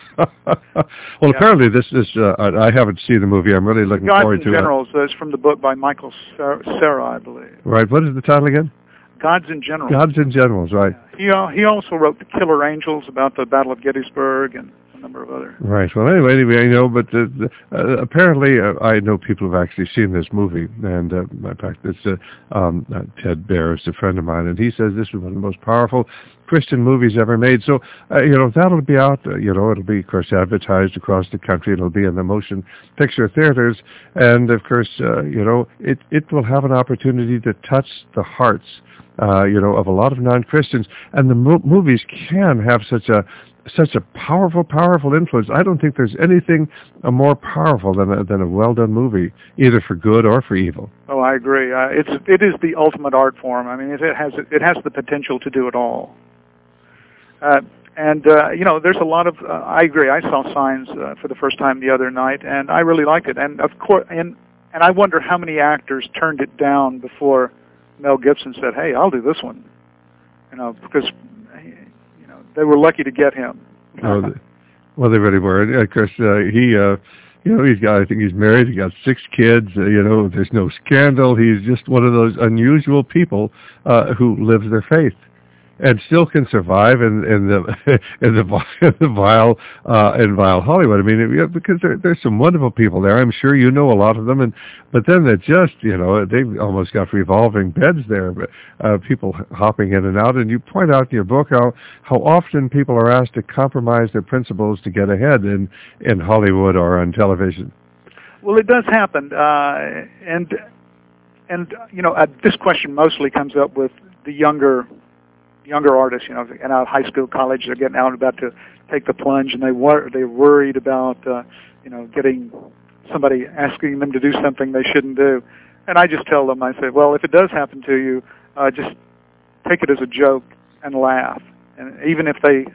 well, yeah. apparently this is, uh, I haven't seen the movie. I'm really looking Gods forward to it. Gods in Generals is from the book by Michael Cera, I believe. Right. What is the title again? Gods in Generals. Gods in Generals, right. He, uh, he also wrote The Killer Angels about the Battle of Gettysburg and a number of other. Right. Well, anyway, anyway, I know, but uh, uh, apparently uh, I know people who've actually seen this movie, and uh, in fact, it's uh, um, uh, Ted Baer is a friend of mine, and he says this is one of the most powerful Christian movies ever made. So, uh, you know, that'll be out. Uh, you know, it'll be, of course, advertised across the country. It'll be in the motion picture theaters, and of course, uh, you know, it it will have an opportunity to touch the hearts, uh, you know, of a lot of non-Christians, and the mo- movies can have such a such a powerful, powerful influence. I don't think there's anything uh, more powerful than a, than a well-done movie, either for good or for evil. Oh, I agree. Uh, it's it is the ultimate art form. I mean, it, it has it has the potential to do it all. Uh, and uh, you know, there's a lot of. Uh, I agree. I saw Signs uh, for the first time the other night, and I really liked it. And of course, and and I wonder how many actors turned it down before Mel Gibson said, "Hey, I'll do this one." You know, because they were lucky to get him. oh, the, well, they really were. Of course, uh, he uh, You know, he's got, I think he's married, he got six kids, uh, you know, there's no scandal. He's just one of those unusual people uh, who lives their faith and still can survive in, in the in the, in the vile uh, in vile Hollywood. I mean, yeah, because there, there's some wonderful people there. I'm sure you know a lot of them, and but then they're just, you know, they've almost got revolving beds there, but uh, people hopping in and out. And you point out in your book how how often people are asked to compromise their principles to get ahead in in Hollywood or on television. Well, it does happen, uh, and and you know, uh, this question mostly comes up with the younger. younger artists, you know, and out of high school, college, they're getting out and about to take the plunge, and they wor- they're worried about, uh, you know, getting somebody asking them to do something they shouldn't do. And I just tell them, I say, well, if it does happen to you, uh, just take it as a joke and laugh. And even if they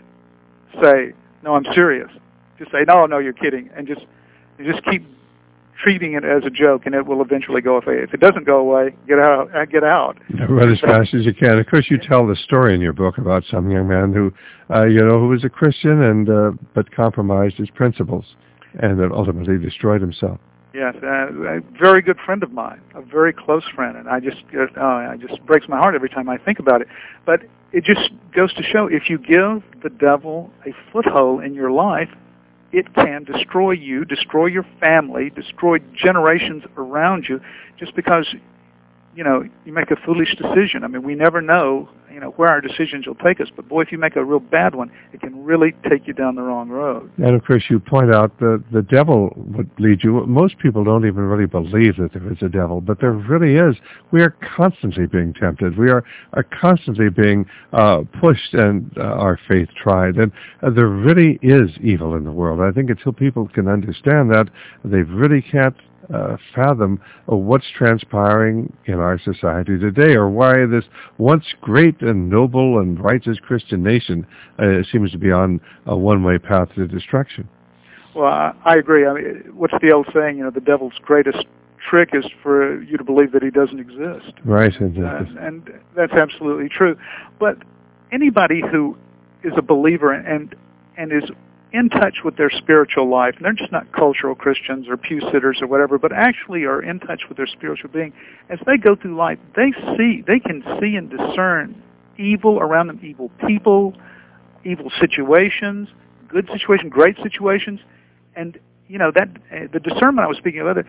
say, no, I'm serious, just say, no, no, you're kidding, and just you just keep treating it as a joke, and it will eventually go away. If it doesn't go away, get out. Get out. Run as fast as you can. Of course, you tell the story in your book about some young man who, uh, you know, who was a Christian and uh, but compromised his principles, and then ultimately destroyed himself. Yes, uh, a very good friend of mine, a very close friend, and I just, uh, it just breaks my heart every time I think about it. But it just goes to show, if you give the devil a foothold in your life, it can destroy you, destroy your family, destroy generations around you, just because, you know, you make a foolish decision. I mean, we never know, you know, where our decisions will take us. But boy, if you make a real bad one, it can really take you down the wrong road. And of course, you point out that the devil would lead you. Most people don't even really believe that there is a devil, but there really is. We are constantly being tempted. We are, are constantly being uh, pushed and uh, our faith tried. And uh, there really is evil in the world. I think until people can understand that, they really can't Uh, fathom uh, what's transpiring in our society today, or why this once great and noble and righteous Christian nation uh, seems to be on a one-way path to destruction. Well, I, I agree. I mean, what's the old saying? You know, the devil's greatest trick is for you to believe that he doesn't exist. Right, and, uh, and, and that's absolutely true. But anybody who is a believer and and is in touch with their spiritual life, and they're just not cultural Christians or pew sitters or whatever, but actually are in touch with their spiritual being, as they go through life, they see, they can see and discern evil around them, evil people, evil situations, good situations, great situations, and, you know, that uh, the discernment I was speaking of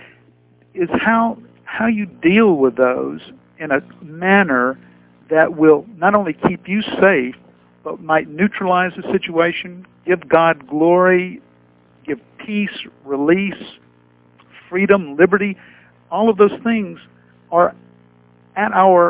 is how how you deal with those in a manner that will not only keep you safe, but might neutralize the situation, give God glory, give peace, release, freedom, liberty. All of those things are at our,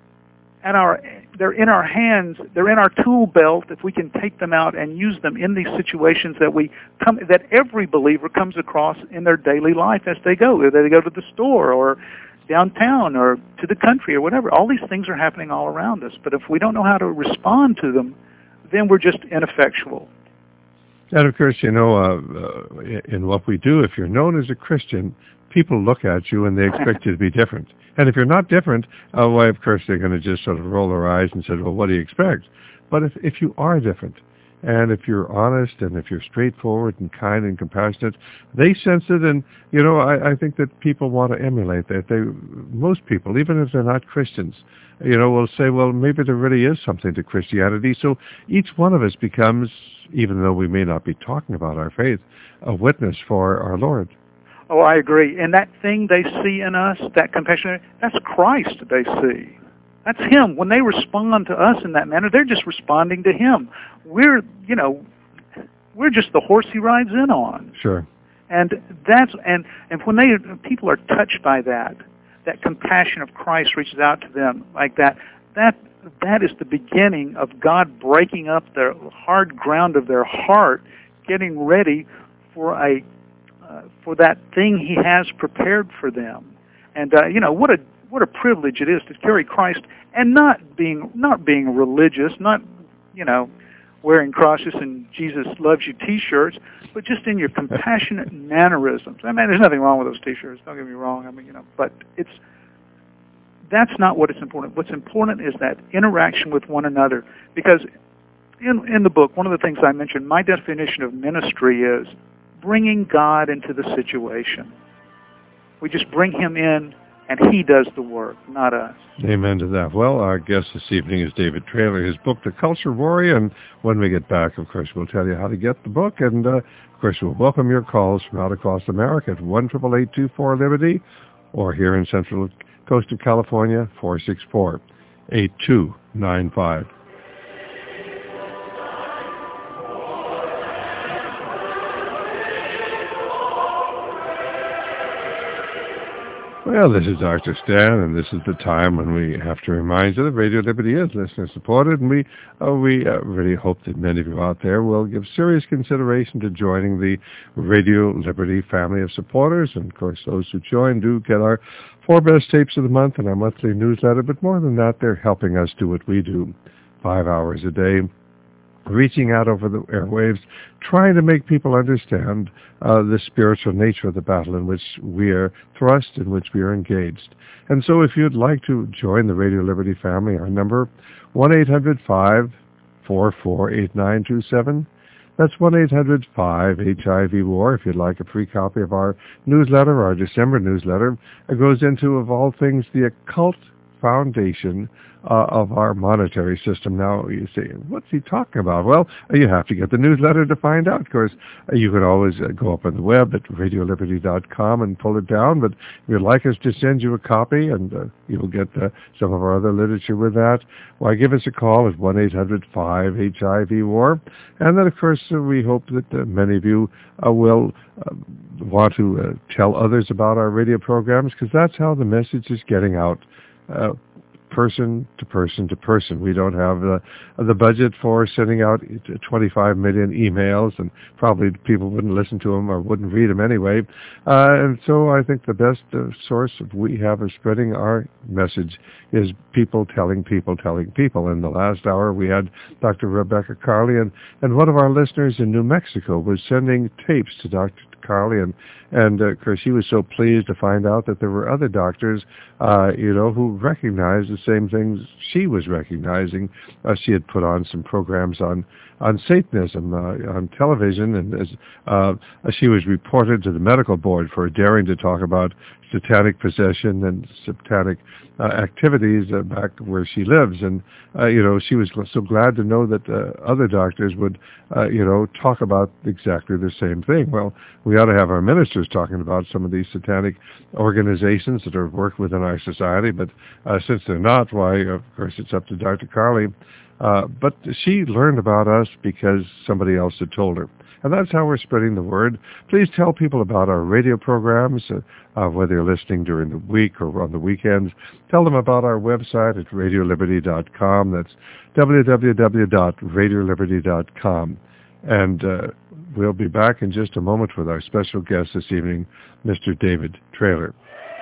at our, they're in our hands, they're in our tool belt if we can take them out and use them in these situations that we come, that every believer comes across in their daily life as they go. Whether they go to the store or downtown or to the country or whatever. All these things are happening all around us. But if we don't know how to respond to them, then we're just ineffectual. And of course, you know, uh, uh, in what we do, if you're known as a Christian, people look at you and they expect you to be different. And if you're not different, uh, why, of course, they're going to just sort of roll their eyes and say, well, what do you expect? But if, if you are different, and if you're honest, and if you're straightforward and kind and compassionate, they sense it. And, you know, I, I think that people want to emulate that. They, most people, even if they're not Christians, you know, will say, well, maybe there really is something to Christianity. So each one of us becomes, even though we may not be talking about our faith, a witness for our Lord. Oh, I agree. And that thing they see in us, that compassion, that's Christ they see. That's Him. When they respond to us in that manner, they're just responding to Him. We're, you know, we're just the horse He rides in on. Sure. And that's and and when they people are touched by that, that compassion of Christ reaches out to them like that. That that is the beginning of God breaking up the hard ground of their heart, getting ready for a uh, for that thing He has prepared for them. And uh, you know what a what a privilege it is to carry Christ and not being not being religious, not you know wearing crosses and Jesus loves you T-shirts, but just in your compassionate mannerisms. I mean, there's nothing wrong with those T-shirts. Don't get me wrong. I mean, you know, but it's that's not what is important. What's important is that interaction with one another. Because in in the book, one of the things I mentioned, my definition of ministry is bringing God into the situation. We just bring him in, and he does the work, not us. Amen to that. Well, our guest this evening is David Traylor. His book, The Culture Warrior, and when we get back, of course, we'll tell you how to get the book, and, uh, of course, we'll welcome your calls from out across America at one eight eight eight, two four, Liberty, or here in Central Coast of California, four six four, eight two nine five. Well, this is Doctor Stan, and this is the time when we have to remind you that Radio Liberty is listener-supported, and we uh, we uh, really hope that many of you out there will give serious consideration to joining the Radio Liberty family of supporters. And, of course, those who join do get our four best tapes of the month and our monthly newsletter, but more than that, they're helping us do what we do five hours a day, reaching out over the airwaves, trying to make people understand uh, the spiritual nature of the battle in which we are thrust, in which we are engaged. And so if you'd like to join the Radio Liberty family, our number, one eight hundred, five four four, eight nine two seven. That's one eight hundred, five H I V war. If you'd like a free copy of our newsletter, our December newsletter, it goes into, of all things, the occult foundation Uh, of our monetary system. Now, you say, what's he talking about? Well, you have to get the newsletter to find out. Of course, uh, you can always uh, go up on the web at radio liberty dot com and pull it down, but if you'd like us to send you a copy, and uh, you'll get uh, some of our other literature with that, why, give us a call at one eight hundred, five H I V war. And then, of course, uh, we hope that uh, many of you uh, will uh, want to uh, tell others about our radio programs, because that's how the message is getting out. Uh, person to person to person. We don't have uh, the budget for sending out twenty-five million emails, and probably people wouldn't listen to them or wouldn't read them anyway. Uh, and so I think the best uh, source of we have of spreading our message is people telling people telling people. In the last hour, we had Doctor Rebecca Carley, and, and one of our listeners in New Mexico was sending tapes to Doctor Carley, and, and uh, of course, she was so pleased to find out that there were other doctors, uh, you know, who recognized the same things she was recognizing. Uh, she had put on some programs on, on Satanism uh, on television, and as uh, she was reported to the medical board for daring to talk about satanic possession and satanic uh, activities uh, back where she lives. And, uh, you know, she was so glad to know that uh, other doctors would, uh, you know, talk about exactly the same thing. Well, we ought to have our ministers talking about some of these satanic organizations that are worked within our society, but uh, since they're not, why, of course, it's up to Doctor Carley. Uh, but she learned about us because somebody else had told her. And that's how we're spreading the word. Please tell people about our radio programs, uh, uh, whether you're listening during the week or on the weekends. Tell them about our website at radio liberty dot com. That's w w w dot radio liberty dot com. And uh, we'll be back in just a moment with our special guest this evening, Mister David Traylor.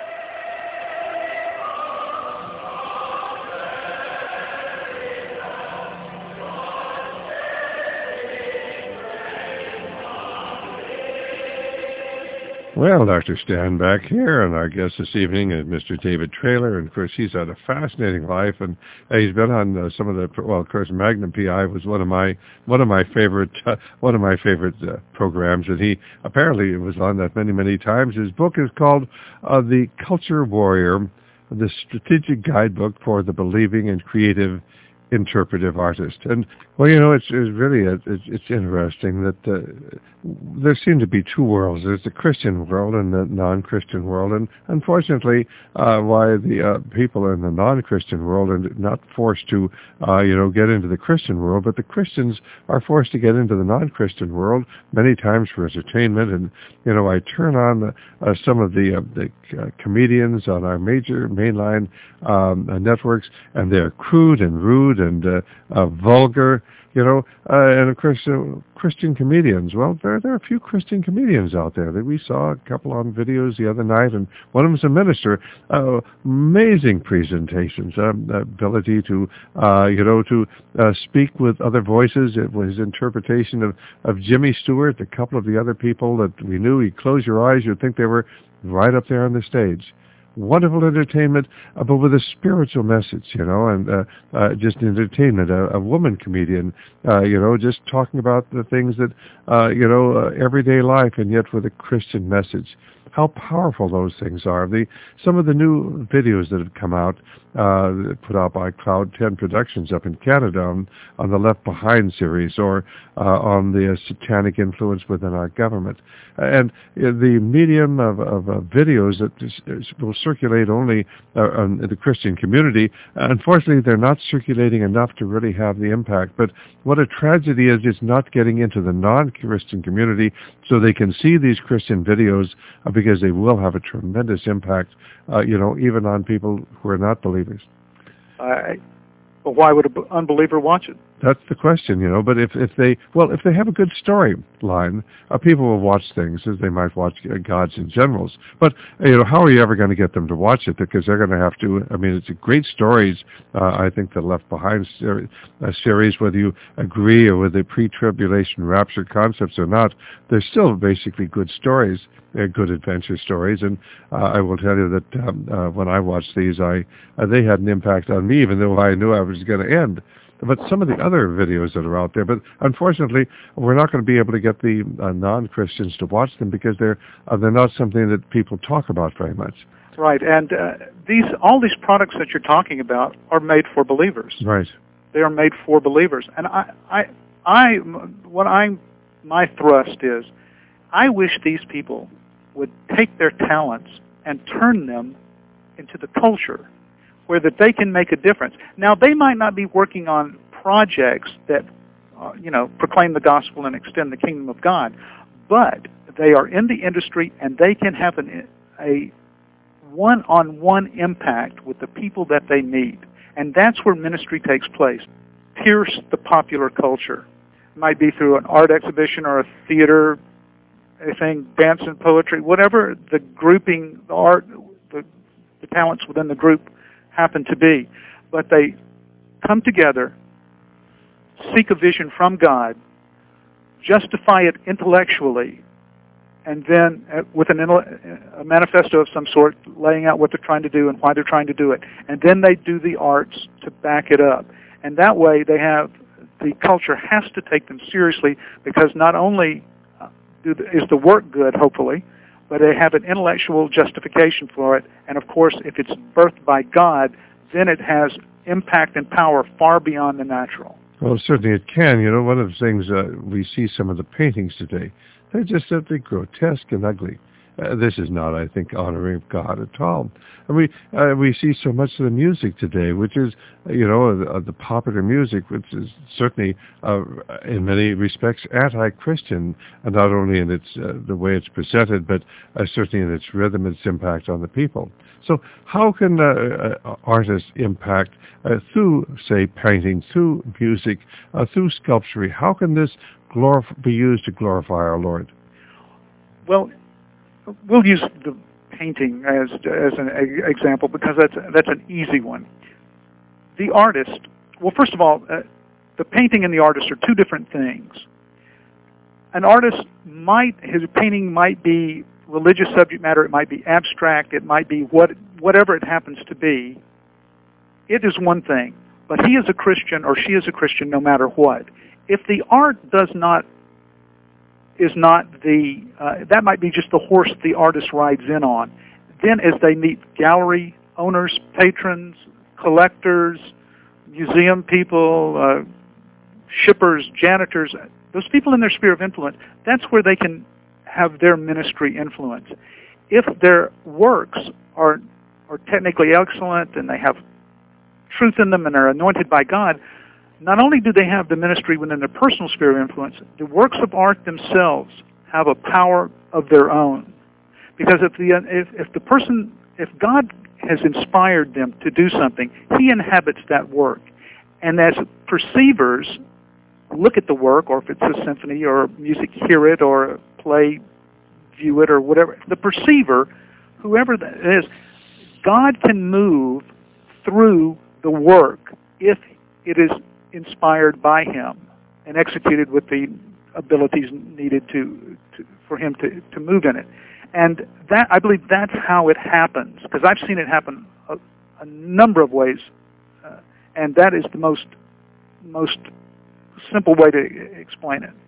Well, Doctor Stan back here, and our guest this evening is Mister David Traylor, and of course he's had a fascinating life, and uh, he's been on uh, some of the well, of course, Magnum P I was one of my one of my favorite uh, one of my favorite uh, programs, and he apparently was on that many many times. His book is called uh, The Culture Warrior, the Strategic Guidebook for the Believing and Creative Interpretive Artist. And well, you know, it's, it's really a, it's, it's interesting that uh, there seem to be two worlds. There's the Christian world and the non-Christian world, and unfortunately, uh, why the uh, people in the non-Christian world are not forced to, uh, you know, get into the Christian world, but the Christians are forced to get into the non-Christian world many times for entertainment. And you know, I turn on the, uh, some of the uh, the uh, comedians on our major mainline um, uh, networks, and they're crude and rude and uh, uh, vulgar. You know, uh, and of course, uh, Christian comedians. Well, there, there are a few Christian comedians out there that we saw a couple on videos the other night, and one of them's a minister. Uh, amazing presentations, um, the ability to, uh, you know, to uh, speak with other voices. It was his interpretation of, of Jimmy Stewart, a couple of the other people that we knew. You close your eyes, you'd think they were right up there on the stage. wonderful entertainment, uh, but with a spiritual message, you know, and uh, uh, just entertainment. A, a woman comedian, uh, you know, just talking about the things that, uh, you know, uh, everyday life, and yet with a Christian message. How powerful those things are. The some of the new videos that have come out, uh, put out by Cloud ten Productions up in Canada on, on the Left Behind series, or uh, on the uh, satanic influence within our government. And uh, the medium of, of uh, videos that is, is, will circulate only uh, in the Christian community, unfortunately they're not circulating enough to really have the impact. But what a tragedy is, is not getting into the non-Christian community so they can see these Christian videos, uh, because they will have a tremendous impact, uh, you know, even on people who are not believers. Uh, but why would an unbeliever watch it? That's the question, you know. But if, if they, well, if they have a good storyline, uh, people will watch things as they might watch uh, Gods and Generals. But, uh, you know, how are you ever going to get them to watch it? Because they're going to have to, I mean, it's a great stories, uh, I think, the Left Behind ser- uh, series, whether you agree or with the pre-tribulation rapture concepts or not, they're still basically good stories. They're good adventure stories. And uh, I will tell you that um, uh, when I watched these, I uh, they had an impact on me, even though I knew I was going to end. But some of the other videos that are out there, but unfortunately, we're not going to be able to get the uh, non-Christians to watch them because they're uh, they're not something that people talk about very much. Right, and uh, these all these products that you're talking about are made for believers. Right. They are made for believers, and I, I, I, what I'm, my thrust is, I wish these people would take their talents and turn them into the culture, where that they can make a difference. Now, they might not be working on projects that, uh, you know, proclaim the gospel and extend the kingdom of God, but they are in the industry and they can have an, a one-on-one impact with the people that they meet. And that's where ministry takes place. Pierce the popular culture. It might be through an art exhibition or a theater, anything, dance and poetry, whatever the grouping, the art, the, the talents within the group happen to be. But they come together, seek a vision from God, justify it intellectually, and then uh, with an, a manifesto of some sort, laying out what they're trying to do and why they're trying to do it. And then they do the arts to back it up. And that way they have, the culture has to take them seriously, because not only do the, is the work good, hopefully, but they have an intellectual justification for it. And of course, if it's birthed by God, then it has impact and power far beyond the natural. Well, certainly it can. You know, one of the things uh, we see some of the paintings today, they're just simply grotesque and ugly. Uh, this is not, I think, honoring God at all. And we uh, we see so much of the music today, which is, you know, the, the popular music, which is certainly, uh, in many respects, anti-Christian, and not only in its uh, the way it's presented, but uh, certainly in its rhythm, its impact on the people. So how can uh, uh, artists impact uh, through, say, painting, through music, uh, through sculpture? How can this glorif- be used to glorify our Lord? Well, we'll use the painting as as an example because that's that's an easy one. The artist, well, first of all, uh, the painting and the artist are two different things. An artist might, his painting might be religious subject matter, it might be abstract, it might be what whatever it happens to be. It is one thing, but he is a Christian or she is a Christian no matter what. If the art does not is not the, uh, that might be just the horse the artist rides in on. Then as they meet gallery owners, patrons, collectors, museum people, uh, shippers, janitors, those people in their sphere of influence, that's where they can have their ministry influence. If their works are, are technically excellent and they have truth in them and are anointed by God, not only do they have the ministry within their personal sphere of influence, the works of art themselves have a power of their own. Because if the if, if the person, if God has inspired them to do something, He inhabits that work. And as perceivers look at the work, or if it's a symphony or music, hear it, or a play, view it, or whatever, the perceiver, whoever that is, God can move through the work if it is inspired by Him and executed with the abilities needed to, to for Him to, to move in it. And that, I believe that's how it happens, because I've seen it happen a, a number of ways, uh, and that is the most most simple way to explain it.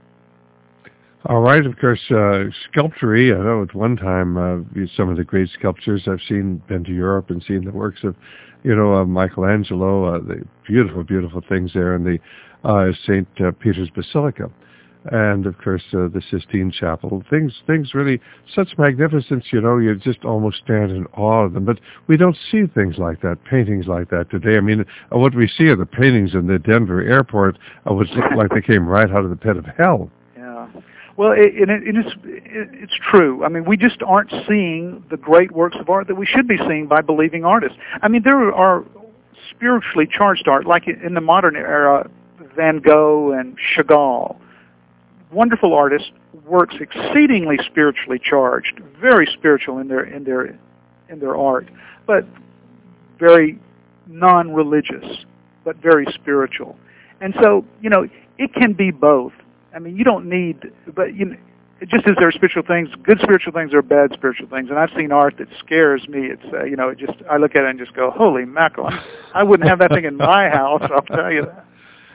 All right, of course, uh, sculpture-y, I know at one time uh, some of the great sculptures I've seen, been to Europe and seen the works of, you know, uh, Michelangelo, uh, the beautiful, beautiful things there in the uh, Saint Uh, Peter's Basilica. And, of course, uh, the Sistine Chapel. Things, things really, such magnificence, you know, you just almost stand in awe of them. But we don't see things like that, paintings like that today. I mean, uh, what we see are the paintings in the Denver airport, uh, which look like they came right out of the pit of hell. Yeah. Well, it, it, it is, it, it's true. I mean, we just aren't seeing the great works of art that we should be seeing by believing artists. I mean, there are spiritually charged art, like in the modern era, Van Gogh and Chagall. Wonderful artists, works exceedingly spiritually charged, very spiritual in their in their in their art, but very non-religious, but very spiritual. And so, you know, it can be both. I mean, you don't need, but you know, just as there are spiritual things, good spiritual things are bad spiritual things. And I've seen art that scares me. It's uh, you know, it just I look at it and just go, holy mackerel! I wouldn't have that thing in my house. I'll tell you that.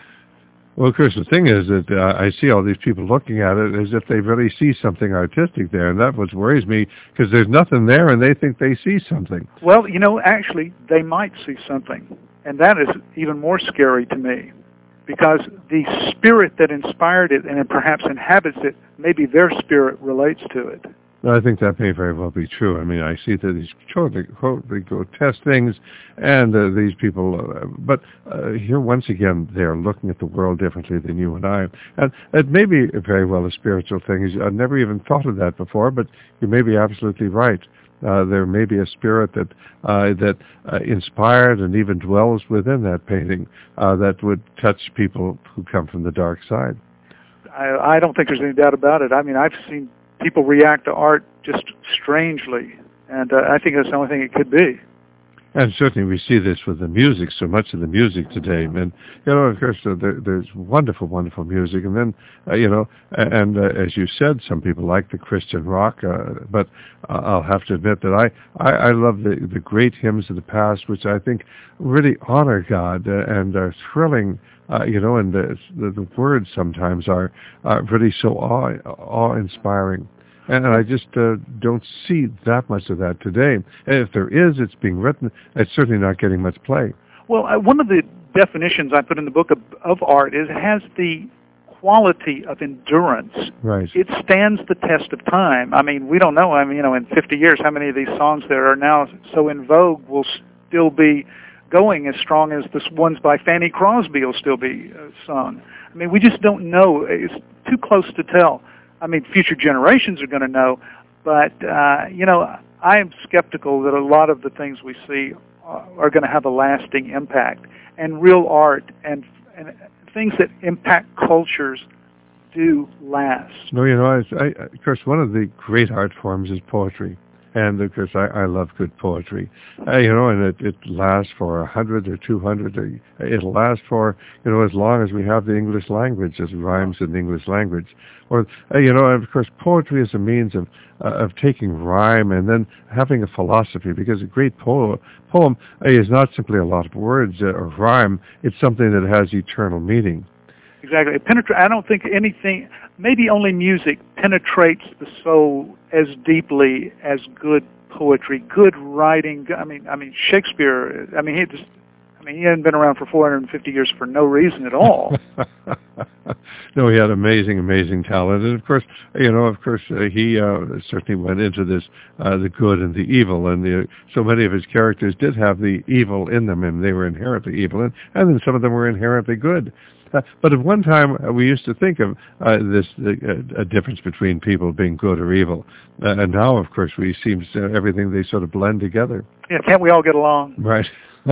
Well, of course, the thing is that uh, I see all these people looking at it as if they really see something artistic there, and that what worries me, because there's nothing there, and they think they see something. Well, you know, actually, they might see something, and that is even more scary to me, because the spirit that inspired it and it perhaps inhabits it, maybe their spirit relates to it. I think that may very well be true. I mean, I see that these totally, totally grotesque things, and uh, these people, uh, but uh, here once again, they're looking at the world differently than you and I. And it may be very well a spiritual thing. I've never even thought of that before, but you may be absolutely right. Uh, there may be a spirit that uh, that uh, inspired and even dwells within that painting uh, that would touch people who come from the dark side. I, I don't think there's any doubt about it. I mean, I've seen people react to art just strangely, and uh, I think that's the only thing it could be. And certainly we see this with the music, so much of the music today. And, you know, of course, uh, there, there's wonderful, wonderful music. And then, uh, you know, and uh, as you said, some people like the Christian rock, uh, but uh, I'll have to admit that I, I, I love the, the great hymns of the past, which I think really honor God uh, and are thrilling. Uh, you know, and the, the, the words sometimes are uh, really so awe, awe-inspiring. And I just uh, don't see that much of that today. And if there is, it's being written. It's certainly not getting much play. Well, uh, one of the definitions I put in the book of, of art is it has the quality of endurance. Right. It stands the test of time. I mean, we don't know. I mean, you know, in fifty years, how many of these songs that are now so in vogue will still be going as strong as the ones by Fanny Crosby will still be uh, sung. I mean, we just don't know. It's too close to tell. I mean, future generations are going to know, but, uh, you know, I am skeptical that a lot of the things we see are, are going to have a lasting impact. And real art and, and things that impact cultures do last. No, you know, I, I, of course, one of the great art forms is poetry. And, of course, I, I love good poetry, uh, you know, and it, it lasts for a hundred or two hundred. Or it'll last for, you know, as long as we have the English language, as rhymes in the English language. Or, uh, you know, and of course, poetry is a means of uh, of taking rhyme and then having a philosophy, because a great po- poem uh, is not simply a lot of words uh, or rhyme. It's something that has eternal meaning. Exactly. It penetra- I don't think anything, maybe only music, penetrates the soul as deeply as good poetry, good writing. I mean, I mean Shakespeare. I mean, he just, I mean, he hadn't been around for four hundred fifty years for no reason at all. No, he had amazing, amazing talent, and of course, you know, of course, uh, he uh, certainly went into this, uh, the good and the evil, and the, so many of his characters did have the evil in them, and they were inherently evil, and, and then some of them were inherently good. Uh, but at one time, uh, we used to think of uh, this uh, a difference between people being good or evil, uh, and now, of course, we seem to, everything they sort of blend together. Yeah, can't we all get along? Right.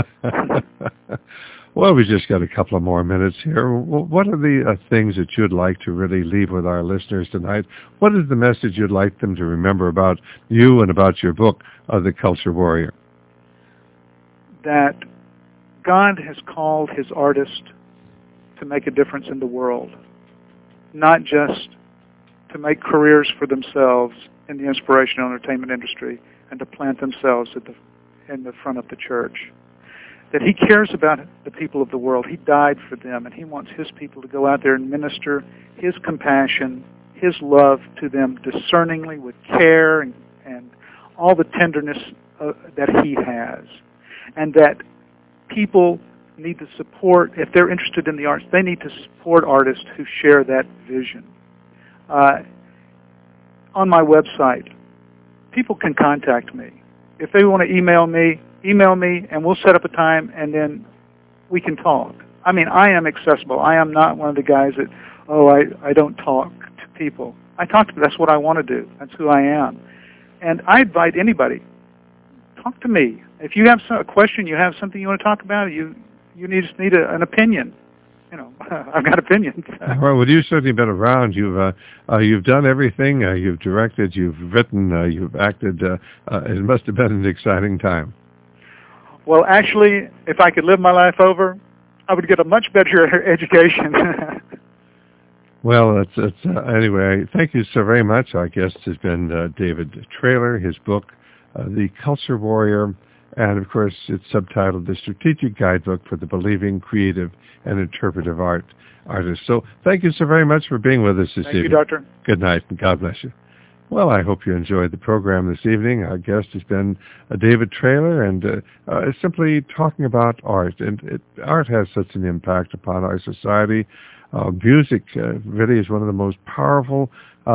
Well, we just got a couple of more minutes here. What are the uh, things that you'd like to really leave with our listeners tonight? What is the message you'd like them to remember about you and about your book, uh, The Culture Warrior? That God has called his artist to make a difference in the world, not just to make careers for themselves in the inspirational entertainment industry and to plant themselves at the, in the front of the church. That he cares about the people of the world. He died for them, and he wants his people to go out there and minister his compassion, his love to them discerningly with care and, and all the tenderness uh, that he has. And that people need to support, if they're interested in the arts, they need to support artists who share that vision. Uh, on my website, people can contact me. If they want to email me, email me, and we'll set up a time, and then we can talk. I mean, I am accessible. I am not one of the guys that, oh, I, I don't talk to people. I talk to them. That's what I want to do. That's who I am. And I invite anybody, talk to me. If you have some, a question, you have something you want to talk about, you you need, just need a, an opinion. You know, I've got opinions. Well, well, you've certainly been around. You've uh, uh, you've done everything. Uh, you've directed. You've written. Uh, you've acted. Uh, uh, it must have been an exciting time. Well, actually, if I could live my life over, I would get a much better education. Well, it's, it's, uh, anyway, thank you so very much. Our guest has been uh, David Traylor. His book, uh, The Culture Warrior, and, of course, it's subtitled The Strategic Guidebook for the Believing, Creative, and Interpretive Art Artist. So thank you so very much for being with us this thank evening. Thank you, Doctor. Good night, and God bless you. Well, I hope you enjoyed the program this evening. Our guest has been uh, David Traylor, and uh, uh, simply talking about art. And it, art has such an impact upon our society. Uh, music uh, really is one of the most powerful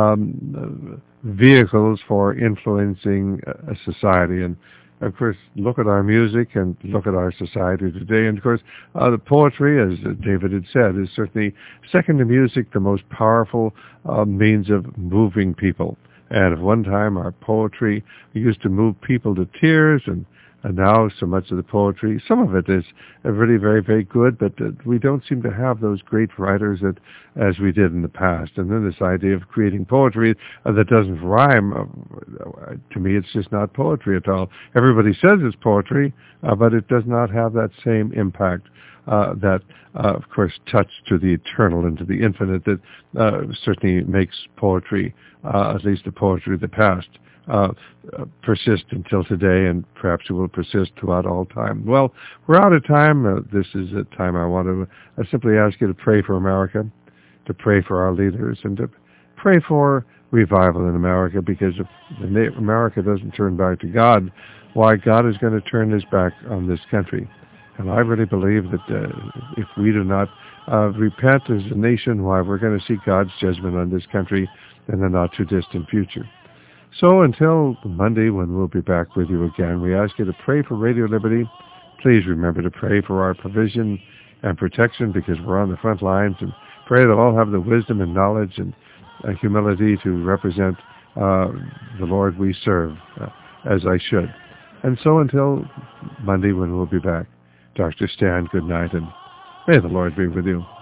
um, vehicles for influencing a society. And, of course, look at our music and look at our society today. And, of course, uh, the poetry, as David had said, is certainly, second to music, the most powerful uh, means of moving people. And at one time, our poetry used to move people to tears, and, and now so much of the poetry, some of it is really very, very good, but uh, we don't seem to have those great writers that, as we did in the past. And then this idea of creating poetry uh, that doesn't rhyme, uh, to me, it's just not poetry at all. Everybody says it's poetry, uh, but it does not have that same impact. Uh, that, uh, of course, touch to the eternal and to the infinite that uh, certainly makes poetry, uh, at least the poetry of the past, uh, uh, persist until today, and perhaps it will persist throughout all time. Well, we're out of time. Uh, this is a time I want to uh, simply ask you to pray for America, to pray for our leaders, and to pray for revival in America, because if America doesn't turn back to God, why, God is going to turn his back on this country. And I really believe that uh, if we do not uh, repent as a nation, why, we're going to see God's judgment on this country in the not-too-distant future. So until Monday, when we'll be back with you again, we ask you to pray for Radio Liberty. Please remember to pray for our provision and protection, because we're on the front lines, and pray that all have the wisdom and knowledge and uh, humility to represent uh, the Lord we serve, uh, as I should. And so until Monday, when we'll be back, Doctor Stan, good night, and may the Lord be with you.